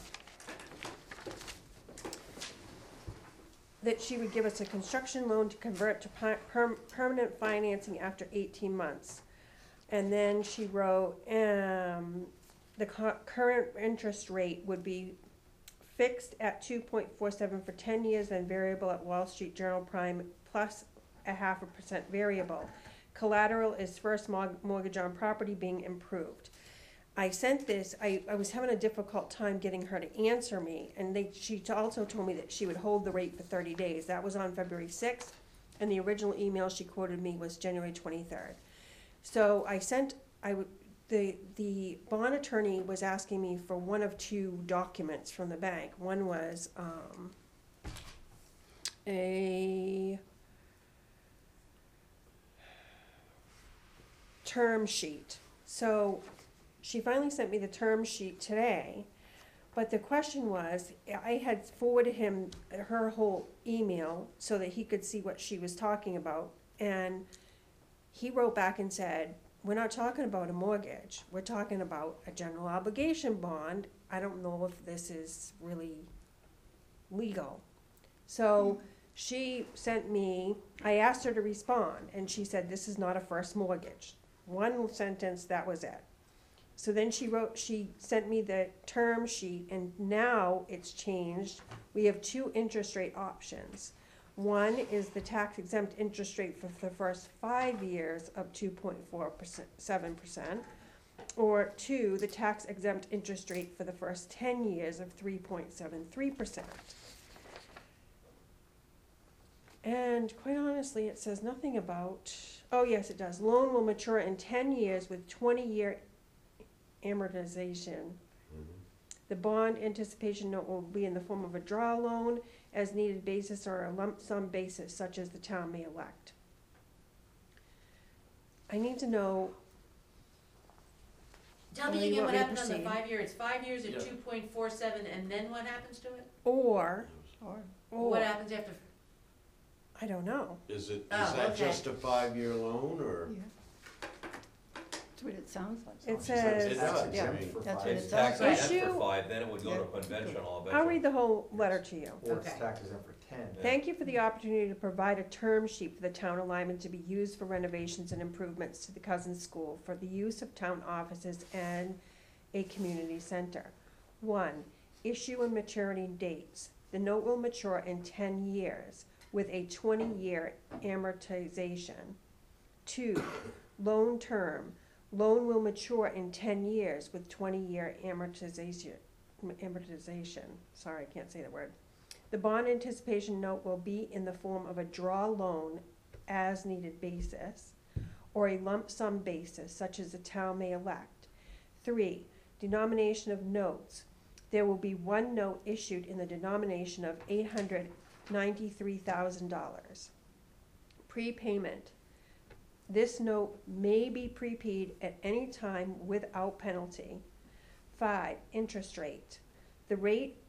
Speaker 1: that she would give us a construction loan to convert to pi- perm- permanent financing after eighteen months. And then she wrote, um, the cu- current interest rate would be fixed at two point four seven for ten years, then variable at Wall Street Journal Prime plus a half a percent variable. Collateral is first mog- mortgage on property being improved. I sent this, I, I was having a difficult time getting her to answer me, and they, she t- also told me that she would hold the rate for thirty days. That was on February sixth, and the original email she quoted me was January twenty-third. So I sent, I would, the, the bond attorney was asking me for one of two documents from the bank. One was, um, a term sheet. So she finally sent me the term sheet today, but the question was, I had forwarded him her whole email so that he could see what she was talking about, and he wrote back and said, we're not talking about a mortgage, we're talking about a general obligation bond. I don't know if this is really legal. So she sent me, I asked her to respond, and she said, this is not a first mortgage. One sentence, that was it. So then she wrote, she sent me the term sheet, and now it's changed. We have two interest rate options. One is the tax exempt interest rate for the first five years of two point four seven percent. Or two, the tax exempt interest rate for the first ten years of three point seven three percent. And quite honestly, it says nothing about, oh yes, it does. Loan will mature in ten years with twenty-year amortization. The bond anticipation note will be in the form of a draw loan, as needed basis, or a lump sum basis, such as the town may elect. I need to know,
Speaker 2: Tell
Speaker 1: How
Speaker 2: me
Speaker 1: do you
Speaker 2: again
Speaker 1: want
Speaker 2: what
Speaker 1: me to
Speaker 2: happened on the
Speaker 1: proceed?
Speaker 2: five year, it's five years at
Speaker 6: Yeah.
Speaker 2: two point four seven, and then what happens to it?
Speaker 1: or,
Speaker 4: Or,
Speaker 2: What
Speaker 1: or,
Speaker 2: happens after,
Speaker 1: I don't know.
Speaker 6: Is it, is
Speaker 2: Oh,
Speaker 6: that
Speaker 2: okay.
Speaker 6: just a five-year loan, or?
Speaker 4: yeah. That's what it sounds like.
Speaker 1: It
Speaker 6: It
Speaker 1: says,
Speaker 6: does,
Speaker 4: Yeah,
Speaker 6: I mean,
Speaker 4: that's what it
Speaker 5: It's
Speaker 4: sounds
Speaker 5: tax
Speaker 4: like.
Speaker 5: exempt
Speaker 1: Issue-
Speaker 5: for five, then it would go to
Speaker 4: Yeah.
Speaker 5: conventional eventually.
Speaker 1: I'll read the whole letter to you.
Speaker 10: Or it's
Speaker 2: Okay.
Speaker 10: tax exempt for ten.
Speaker 5: Yeah.
Speaker 1: Thank you for the opportunity to provide a term sheet for the town of Lyman to be used for renovations and improvements to the Cousins School for the use of town offices and a community center. One, issue and maturity dates. The note will mature in ten years with a twenty-year amortization. Two, loan term. Loan will mature in ten years with twenty-year amortization, amortization. Sorry, I can't say the word. The bond anticipation note will be in the form of a draw loan as needed basis or a lump sum basis such as the town may elect. Three, denomination of notes. There will be one note issued in the denomination of eight hundred ninety-three thousand dollars. Prepayment. This note may be prepaid at any time without penalty. Five, interest rate. The rate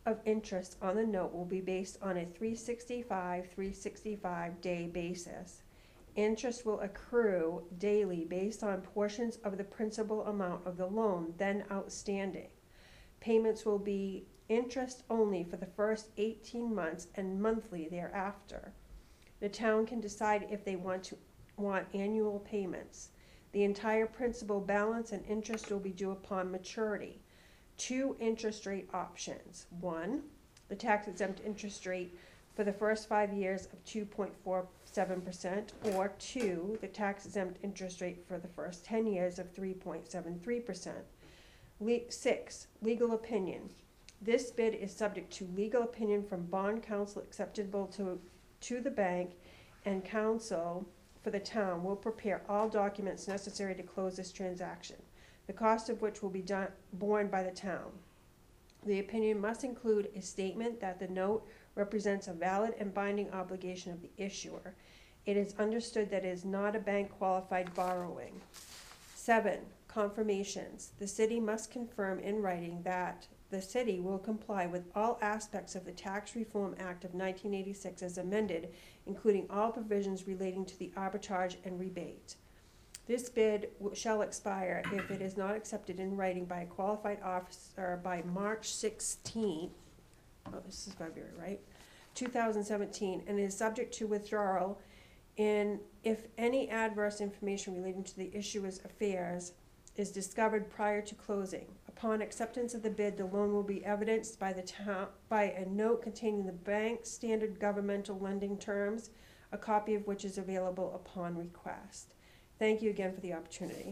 Speaker 1: of interest on the note will be based on a three sixty-five, three sixty-five day basis. Interest will accrue daily based on portions of the principal amount of the loan then outstanding. Payments will be interest only for the first eighteen months and monthly thereafter. The town can decide if they want to want annual payments. The entire principal balance and interest will be due upon maturity. Two interest rate options. One, the tax exempt interest rate for the first five years of two point four seven percent, or two, the tax exempt interest rate for the first ten years of three point seven three percent. Le- six, legal opinion. This bid is subject to legal opinion from bond counsel acceptable to, to the bank, and counsel for the town will prepare all documents necessary to close this transaction, the cost of which will be done, borne by the town. The opinion must include a statement that the note represents a valid and binding obligation of the issuer. It is understood that it is not a bank-qualified borrowing. Seven, confirmations. The city must confirm in writing that the city will comply with all aspects of the Tax Reform Act of nineteen eighty-six as amended, including all provisions relating to the arbitrage and rebate. This bid w- shall expire if it is not accepted in writing by a qualified officer by March sixteenth, oh, this is February, right? two thousand seventeen, and is subject to withdrawal in if any adverse information relating to the issuer's affairs is discovered prior to closing. Upon acceptance of the bid, the loan will be evidenced by the town, by a note containing the bank's standard governmental lending terms, a copy of which is available upon request. Thank you again for the opportunity.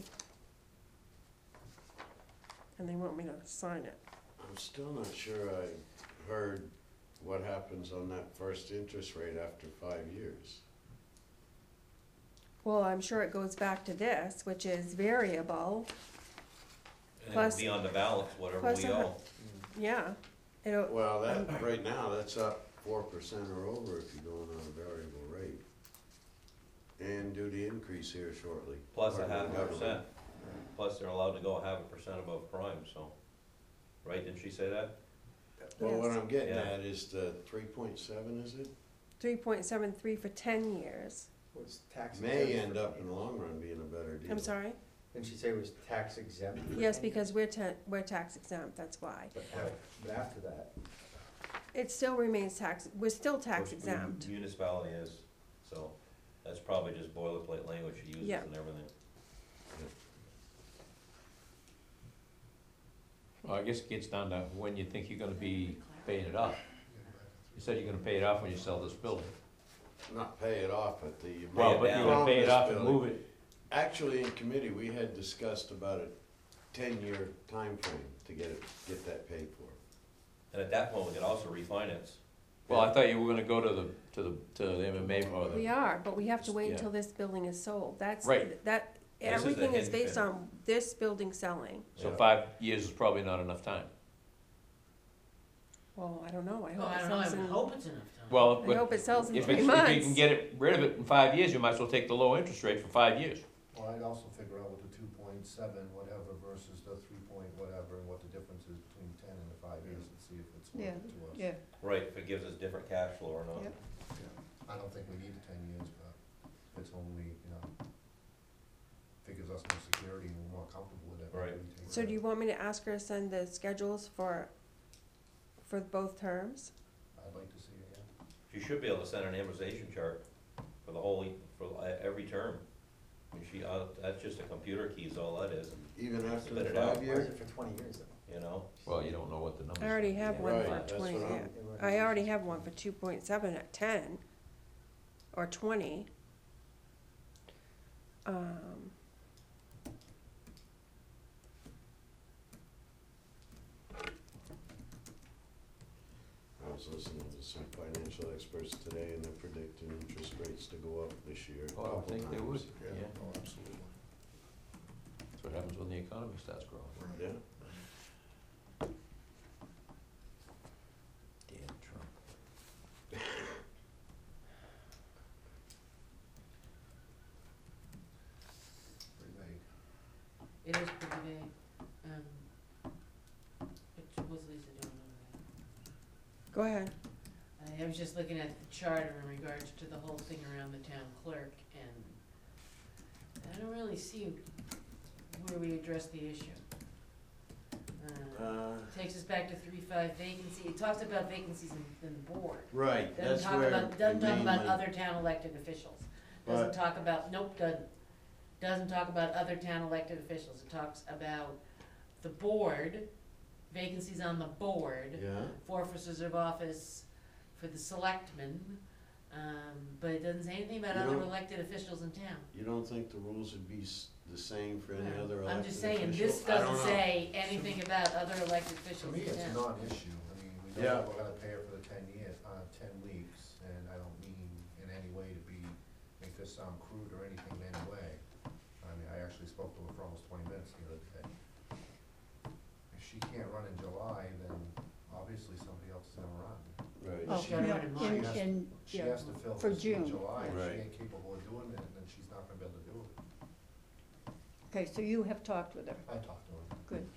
Speaker 1: And they want me to sign it.
Speaker 6: I'm still not sure I heard what happens on that first interest rate after five years.
Speaker 1: Well, I'm sure it goes back to this, which is variable.
Speaker 5: And
Speaker 1: Plus-
Speaker 5: it'll be on the balance, whatever
Speaker 1: plus
Speaker 5: we
Speaker 1: a-
Speaker 5: owe.
Speaker 1: Yeah. It'll,
Speaker 6: Well, that, right now, that's up four percent or over if you're going on a variable rate. And due to increase here shortly.
Speaker 5: Plus a
Speaker 6: According to
Speaker 5: half
Speaker 6: the
Speaker 5: a
Speaker 6: government.
Speaker 5: percent. Plus they're allowed to go a half a percent above prime, so, right, didn't she say that?
Speaker 6: Well, what
Speaker 1: Yes.
Speaker 6: I'm getting
Speaker 5: Yeah.
Speaker 6: at is the three point seven, is it?
Speaker 1: three point seven three for ten years.
Speaker 10: Was tax
Speaker 6: May
Speaker 10: exempt
Speaker 6: end
Speaker 10: for-
Speaker 6: up in the long run being a better deal.
Speaker 1: I'm sorry?
Speaker 10: Didn't she say it was tax exempt? for
Speaker 1: Yes,
Speaker 10: ten
Speaker 1: because
Speaker 10: years?
Speaker 1: we're ta- we're tax exempt, that's why.
Speaker 10: But af- but after that,
Speaker 1: It still remains tax, we're still tax
Speaker 5: Which the
Speaker 1: exempt.
Speaker 5: Municipality is, so that's probably just boilerplate language she uses
Speaker 1: Yeah.
Speaker 5: and everything. Well, I guess it gets down to when you think you're gonna be paying it off. You said you're gonna pay it off when you sell this building.
Speaker 6: Not pay it off, but the.
Speaker 5: Well, but you're gonna pay it off and
Speaker 6: building-
Speaker 5: move it.
Speaker 6: Actually, in committee, we had discussed about a ten-year time frame to get it, get that paid for.
Speaker 5: And at that point, we could also refinance. Well, I thought you were gonna go to the, to the, to the M M A or
Speaker 1: We
Speaker 5: the,
Speaker 1: are, but we have to wait
Speaker 5: Yeah.
Speaker 1: until this building is sold. That's,
Speaker 5: Right.
Speaker 1: that,
Speaker 5: This is the
Speaker 1: everything is
Speaker 5: hint
Speaker 1: based
Speaker 5: pin.
Speaker 1: on this building selling.
Speaker 5: so
Speaker 6: Yeah.
Speaker 5: five years is probably not enough time.
Speaker 1: Well, I don't know, I
Speaker 2: Well,
Speaker 1: hope
Speaker 2: I
Speaker 1: it
Speaker 2: don't know, I
Speaker 1: sells
Speaker 2: would
Speaker 1: in,
Speaker 2: hope it's enough time.
Speaker 5: Well,
Speaker 1: I
Speaker 5: but
Speaker 1: hope it sells in
Speaker 5: if
Speaker 1: three
Speaker 5: it's, if you can
Speaker 1: months.
Speaker 5: get it, rid of it in five years, you might as well take the low interest rate for five years.
Speaker 8: Well, I'd also figure out what the two point seven whatever versus the three point whatever, and what the difference is between ten and the five years, and see if it's worth
Speaker 4: Yeah,
Speaker 8: it to us.
Speaker 4: yeah.
Speaker 5: Right, if it gives us different cash flow or not.
Speaker 4: Yep.
Speaker 8: I don't think we need the ten years, but it's only, you know, if it gives us more security and we're more comfortable with it. maybe
Speaker 5: Right.
Speaker 8: we take
Speaker 1: So
Speaker 8: it.
Speaker 1: do you want me to ask her to send the schedules for, for both terms?
Speaker 8: I'd like to see it, yeah.
Speaker 5: She should be able to send an amortization chart for the whole, for e- every term. I mean, she, uh, that's just a computer key is all that is,
Speaker 6: Even after
Speaker 5: Spit
Speaker 6: the
Speaker 5: it out.
Speaker 6: five
Speaker 10: why is
Speaker 6: year?
Speaker 10: it for twenty years though?
Speaker 5: you know? Well, you don't know what the numbers.
Speaker 1: I already have one
Speaker 6: Right,
Speaker 1: for
Speaker 6: that's
Speaker 1: twenty,
Speaker 6: what
Speaker 1: yeah.
Speaker 6: I'm-
Speaker 1: I already have one for two point seven at ten, or twenty. Um,
Speaker 6: I was listening to some financial experts today, and they're predicting interest rates to go up this year. a
Speaker 5: Well, I
Speaker 6: couple
Speaker 5: think they
Speaker 6: times.
Speaker 5: would,
Speaker 7: Yeah,
Speaker 5: yeah.
Speaker 7: oh, absolutely.
Speaker 5: That's what happens when the economy starts growing.
Speaker 6: Yeah.
Speaker 5: Damn Trump.
Speaker 8: Pretty vague.
Speaker 2: It is pretty vague. Um, what was Lisa doing over there?
Speaker 1: Go ahead.
Speaker 2: I was just looking at the charter in regards to the whole thing around the town clerk, and I don't really see where we address the issue. Uh,
Speaker 6: Uh,
Speaker 2: Takes us back to three five vacancy, it talks about vacancies in, in the board.
Speaker 6: right,
Speaker 2: Doesn't
Speaker 6: that's
Speaker 2: talk
Speaker 6: where
Speaker 2: about, doesn't talk about
Speaker 6: mainly-
Speaker 2: other town elected officials. Doesn't
Speaker 6: But-
Speaker 2: talk about, nope, doesn't. Doesn't talk about other town elected officials. It talks about the board, vacancies on the board,
Speaker 6: Yeah,
Speaker 2: for officers of office for the selectmen, um, but it doesn't say anything about
Speaker 6: You
Speaker 2: other
Speaker 6: don't-
Speaker 2: elected officials in town.
Speaker 6: you don't think the rules would be s- the same for any
Speaker 2: No.
Speaker 6: other
Speaker 2: I'm
Speaker 6: elected
Speaker 2: just saying,
Speaker 6: official?
Speaker 2: this
Speaker 6: I don't
Speaker 2: doesn't
Speaker 6: know.
Speaker 2: say anything about other elected
Speaker 8: To
Speaker 2: officials
Speaker 8: me,
Speaker 2: in
Speaker 8: it's a
Speaker 2: town.
Speaker 8: non-issue, I mean, we know
Speaker 6: Yeah.
Speaker 8: that we're gonna pay her for the ten years, uh, ten weeks, and I don't mean in any way to be, make this sound crude or anything in any way. I mean, I actually spoke to her for almost twenty minutes the other day. If she can't run in July, then obviously somebody else is gonna run.
Speaker 6: Right.
Speaker 4: Oh,
Speaker 2: She gotta
Speaker 4: yeah,
Speaker 2: run in
Speaker 4: in,
Speaker 2: March.
Speaker 4: in,
Speaker 8: She
Speaker 4: yeah,
Speaker 8: has to fill
Speaker 4: for
Speaker 8: this in
Speaker 4: June.
Speaker 8: July, if
Speaker 6: Right.
Speaker 8: she ain't capable of doing it, then she's not gonna be able to do it.
Speaker 4: okay, so you have talked with her,
Speaker 8: I talked to her.
Speaker 4: good.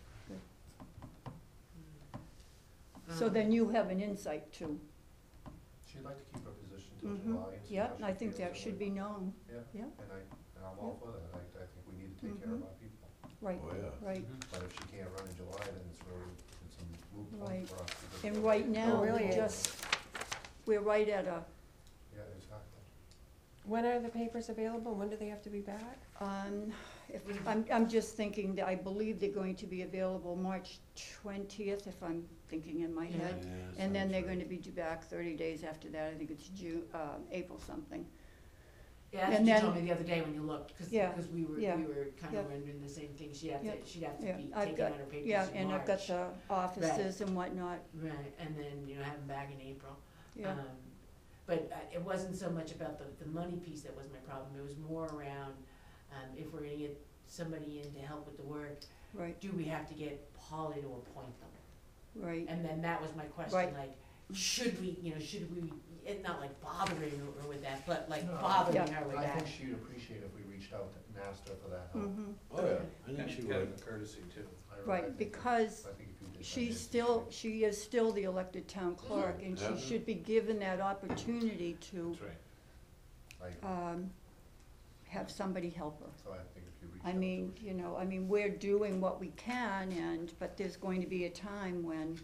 Speaker 2: Um,
Speaker 4: So then you have an insight too.
Speaker 8: She'd like to keep her position till
Speaker 4: Mhm.
Speaker 8: July and see
Speaker 4: Yeah,
Speaker 8: how
Speaker 4: and
Speaker 8: she
Speaker 4: I think
Speaker 8: feels
Speaker 4: that should be
Speaker 8: and-
Speaker 4: known,
Speaker 8: Yeah,
Speaker 4: yeah.
Speaker 8: and I, and I'm all for that, I, I think we need to take care of
Speaker 4: Mhm.
Speaker 8: our people.
Speaker 4: right,
Speaker 6: Oh, yeah.
Speaker 4: right.
Speaker 8: But if she can't run in July, then it's really, it's a moot point
Speaker 4: Right.
Speaker 8: for us. because
Speaker 4: And
Speaker 8: we're-
Speaker 4: right now,
Speaker 1: really
Speaker 4: we
Speaker 1: is.
Speaker 4: just, we're right at a,
Speaker 8: Yeah, exactly.
Speaker 1: When are the papers available? When do they have to be back?
Speaker 4: um, if, I'm, I'm just thinking that I believe they're going to be available March twentieth, if I'm thinking in my
Speaker 2: Yeah.
Speaker 4: head.
Speaker 6: Yeah,
Speaker 4: And then
Speaker 6: sounds
Speaker 4: they're
Speaker 6: right.
Speaker 4: going to be due back thirty days after that, I think it's June, uh, April something.
Speaker 2: Yeah, that's what
Speaker 4: and
Speaker 2: you
Speaker 4: then-
Speaker 2: told me the other day when you looked, cause,
Speaker 4: Yeah,
Speaker 2: 'cause we were, we
Speaker 4: yeah,
Speaker 2: were kinda
Speaker 4: yeah.
Speaker 2: wondering the same thing, she'd have
Speaker 4: Yeah,
Speaker 2: to, she'd have to
Speaker 4: Yeah,
Speaker 2: be
Speaker 4: I've
Speaker 2: taking
Speaker 4: got,
Speaker 2: out her papers
Speaker 4: yeah,
Speaker 2: in
Speaker 4: and I've got
Speaker 2: March.
Speaker 4: the offices and whatnot,
Speaker 2: Right, and then, you know, have them back in April.
Speaker 4: yeah,
Speaker 2: Um, But uh, it wasn't so much about the, the money piece that was my problem, it was more around, um, if we're gonna get somebody in to help with the work,
Speaker 4: right,
Speaker 2: do we have to get Polly to appoint them?
Speaker 4: right,
Speaker 2: And then that was my question,
Speaker 4: Right.
Speaker 2: like, should we, you know, should we, it's not like bothering her with that, but like
Speaker 8: No,
Speaker 2: bothering
Speaker 4: Yeah.
Speaker 2: her with
Speaker 8: I
Speaker 2: that.
Speaker 8: think she'd appreciate if we reached out and asked her for that help.
Speaker 4: mhm,
Speaker 6: Oh, yeah, I think she
Speaker 9: Kind
Speaker 6: would.
Speaker 9: of a courtesy too.
Speaker 8: I really
Speaker 4: right,
Speaker 8: think-
Speaker 4: because
Speaker 8: I think if you did that,
Speaker 4: she's
Speaker 8: I'd
Speaker 4: still,
Speaker 8: appreciate
Speaker 4: she is still the elected town clerk, and
Speaker 6: Yeah.
Speaker 4: she should be given that opportunity to,
Speaker 9: That's right.
Speaker 8: it. I agree.
Speaker 4: um, have somebody help her.
Speaker 8: So I think if you reached out
Speaker 4: I
Speaker 8: to
Speaker 4: mean,
Speaker 8: her.
Speaker 4: you know, I mean, we're doing what we can, and, but there's going to be a time when,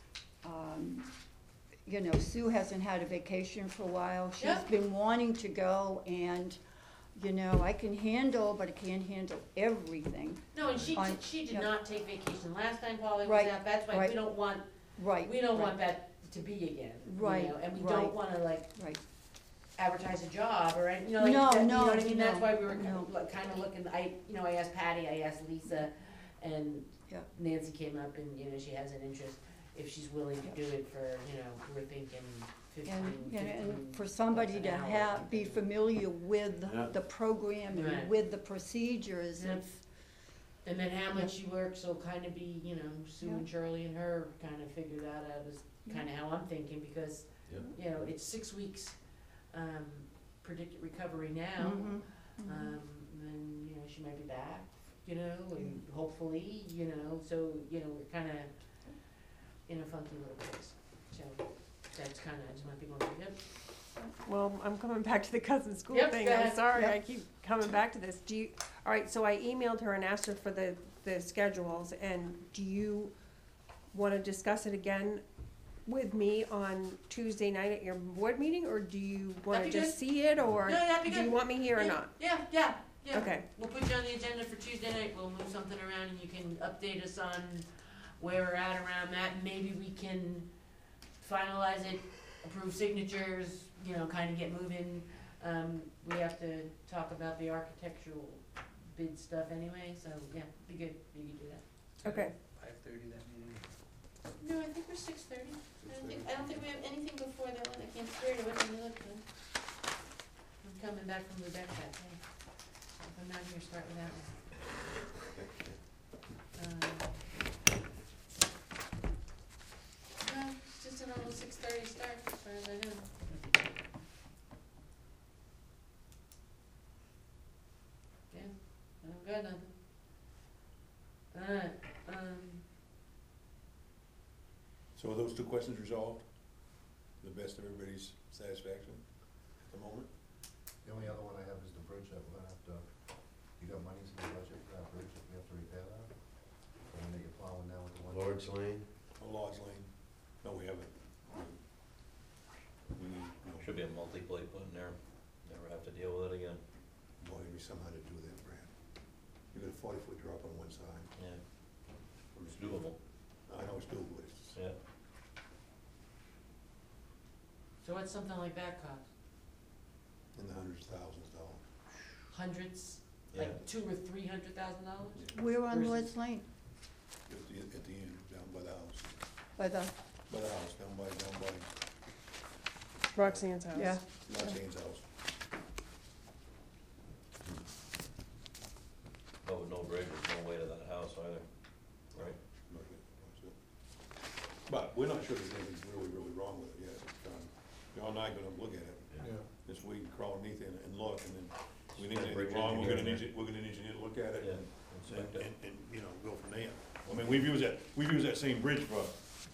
Speaker 4: um, you know, Sue hasn't had a vacation for a while. She's
Speaker 2: Yeah.
Speaker 4: been wanting to go, and, you know, I can handle, but I can't handle everything.
Speaker 2: No, and she,
Speaker 4: on-
Speaker 2: did- she did
Speaker 4: yeah.
Speaker 2: not take vacation last time Polly was
Speaker 4: Right,
Speaker 2: out, that's why
Speaker 4: right.
Speaker 2: we don't want,
Speaker 4: Right.
Speaker 2: we don't
Speaker 4: right,
Speaker 2: want that to be again, you know,
Speaker 4: Right,
Speaker 2: and we
Speaker 4: right.
Speaker 2: don't wanna like
Speaker 4: Right,
Speaker 2: advertise a job or, any- you know, like,
Speaker 4: No,
Speaker 2: that- you know
Speaker 4: no,
Speaker 2: what I mean, that's
Speaker 4: no,
Speaker 2: why we were
Speaker 4: no.
Speaker 2: kinda, like, kinda looking, I, you know, I asked Patty, I asked Lisa, and
Speaker 4: Yeah.
Speaker 2: Nancy came up and, you know, she has an interest, if she's willing to do it for, you know, we're thinking fifteen,
Speaker 4: and,
Speaker 2: fifteen.
Speaker 4: and, and for somebody
Speaker 2: bucks
Speaker 4: to
Speaker 2: an hour,
Speaker 4: have, be
Speaker 2: something.
Speaker 4: familiar with
Speaker 6: Yeah.
Speaker 4: the program
Speaker 2: Right.
Speaker 4: and with the procedures,
Speaker 2: Yep.
Speaker 4: it's,
Speaker 2: And then how much she works will kinda be, you know, Sue and
Speaker 4: Yeah.
Speaker 2: Shirley and her kinda figure that out is kinda how I'm thinking, because,
Speaker 6: Yep.
Speaker 2: you know, it's six weeks, um, predicted recovery now.
Speaker 4: mhm, mhm.
Speaker 2: Um, then, you know, she might be back, you know, and hopefully, you know, so, you know, we're kinda in a funky little place. So, that's kinda, I just want people to, yep,
Speaker 1: Well, I'm coming back to the cousin school
Speaker 2: Yep,
Speaker 1: thing,
Speaker 2: go
Speaker 1: I'm
Speaker 2: ahead.
Speaker 1: sorry,
Speaker 4: Yep.
Speaker 1: I keep coming back to this. Do you, all right, so I emailed her and asked her for the, the schedules, and do you wanna discuss it again with me on Tuesday night at your board meeting, or do you wanna
Speaker 2: That'd be
Speaker 1: just see it, or
Speaker 2: No, that'd be
Speaker 1: do you
Speaker 2: good.
Speaker 1: want me here or
Speaker 2: Yeah,
Speaker 1: not?
Speaker 2: Yeah, yeah, yeah.
Speaker 1: Okay,
Speaker 2: We'll put you on the agenda for Tuesday night, we'll move something around and you can update us on where we're at around that, and maybe we can finalize it, approve signatures, you know, kinda get moving. Um, we have to talk about the architectural bid stuff anyway, so, yeah, be good, we can do that.
Speaker 1: okay.
Speaker 3: Five thirty that meeting?
Speaker 2: No, I think we're six thirty, I don't think, I don't think we have anything before that one, I can't swear to it, let me look then. I'm coming back from Lubec that day, so if I'm not here, start with that one. Um, No, it's just a normal six thirty start, as far as I know. Yeah, I don't got nothing. Alright, um,
Speaker 9: So are those two questions resolved? the best of everybody's satisfaction at the moment.
Speaker 8: The only other one I have is the bridge that we're gonna have to, you got monies in the budget for that bridge, if we have to repair that? The one that you're plowing now with the one?
Speaker 6: Lord's Lane,
Speaker 9: Oh, Lodge Lane, no, we haven't. We need, no,
Speaker 5: Should be a multi-plate put in there, never have to deal with it again.
Speaker 9: boy, there'd be somehow to do that, Brad. You got a forty foot drop on one side.
Speaker 5: Yeah. It's doable,
Speaker 9: I know it's doable, but it's,
Speaker 5: yeah.
Speaker 2: So what's something like that cost?
Speaker 9: in the hundreds of thousands of dollars.
Speaker 2: Hundreds,
Speaker 5: Yeah.
Speaker 2: like two or three hundred thousand dollars?
Speaker 4: We're on
Speaker 2: Versus-
Speaker 4: Lord's Lane,
Speaker 9: At the, at the end, down by the house,
Speaker 4: by the,
Speaker 9: by the house, down by, down by
Speaker 1: Roxanne's house.
Speaker 4: yeah.
Speaker 9: Lodge Lane's house.
Speaker 5: But with no bridge, there's no way to that house either, right?
Speaker 9: But we're not sure there's anything really, really wrong with it yet. Um, John and I are gonna look at it,
Speaker 7: Yeah.
Speaker 9: this week, crawl underneath it and look, and then if we think
Speaker 5: Yeah,
Speaker 9: anything
Speaker 5: bridge
Speaker 9: wrong, we're gonna
Speaker 5: engineer.
Speaker 9: need, we're gonna engineer to look at it
Speaker 5: Yeah,
Speaker 9: and,
Speaker 5: inspect
Speaker 9: and,
Speaker 5: it.
Speaker 9: and, you know, go from there. I mean, we've used that, we've used that same bridge for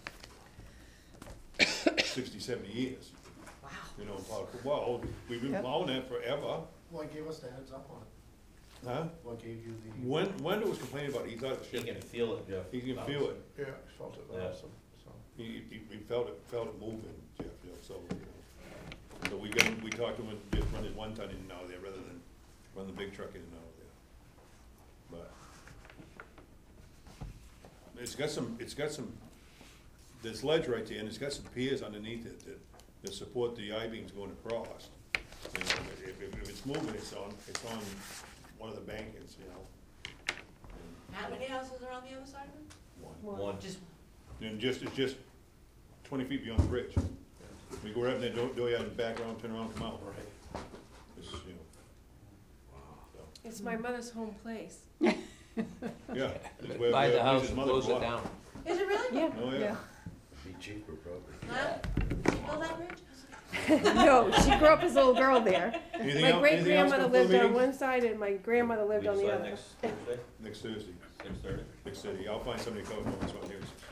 Speaker 9: sixty, seventy years,
Speaker 2: Wow.
Speaker 9: you know, plowed- well, we've been
Speaker 4: Yep.
Speaker 9: plowing that forever,
Speaker 8: What gave us the heads up on it?
Speaker 9: huh?
Speaker 8: What gave you the?
Speaker 9: When, Wendell was complaining about it, he thought it was
Speaker 5: He
Speaker 9: shifting.
Speaker 5: can feel it, Jeff.
Speaker 9: He can feel it.
Speaker 7: Yeah, I felt it
Speaker 5: Yeah.
Speaker 7: awesome, so.
Speaker 9: He, he, he felt it, felt it moving, Jeff, you know, so, you know. So we got, him- we talked to him, and just run his one ton in and out of there, rather than run the big truck in and out of there. But it's got some, it's got some, there's ledge right there, and it's got some piers underneath it that, that support the I-beams going across. You know, if, if, if it's moving, it's on, it's on one of the bankings, you know.
Speaker 2: How many houses are on the other side of it?
Speaker 9: One.
Speaker 5: One,
Speaker 2: Just,
Speaker 9: And just, it's just twenty feet beyond the bridge. We go right up there, do, do it, and back around, turn around, come out. Right. It's, you know.
Speaker 1: It's my mother's home place.
Speaker 9: So, yeah. it's where-
Speaker 5: buy
Speaker 9: where
Speaker 5: the house
Speaker 9: Lisa's
Speaker 5: and
Speaker 9: mother
Speaker 5: close
Speaker 9: grew
Speaker 5: it
Speaker 9: up.
Speaker 5: down.
Speaker 2: is it really?
Speaker 1: Yeah.
Speaker 9: Oh, yeah.
Speaker 4: Yeah.
Speaker 6: be cheaper probably.
Speaker 2: Huh? Build that bridge?
Speaker 1: No, she grew up as a little girl there.
Speaker 9: Anything
Speaker 1: My
Speaker 9: else-
Speaker 1: great
Speaker 9: anything else
Speaker 1: grandmother
Speaker 9: for the
Speaker 1: lived on
Speaker 9: meeting?
Speaker 1: one side and my grandmother lived
Speaker 5: We
Speaker 1: on the
Speaker 5: decide
Speaker 1: other.
Speaker 5: next Thursday,
Speaker 9: Next Thursday,
Speaker 5: six thirty?
Speaker 9: six thirty. I'll find somebody to cover it, so I'm here at six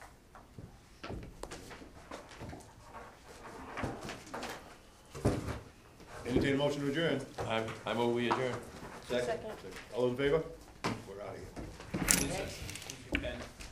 Speaker 9: thirty. Entertain a motion to adjourn.
Speaker 5: I'm, I'm over, we adjourn.
Speaker 1: Second.
Speaker 9: All in favor? We're out of here.
Speaker 2: Okay.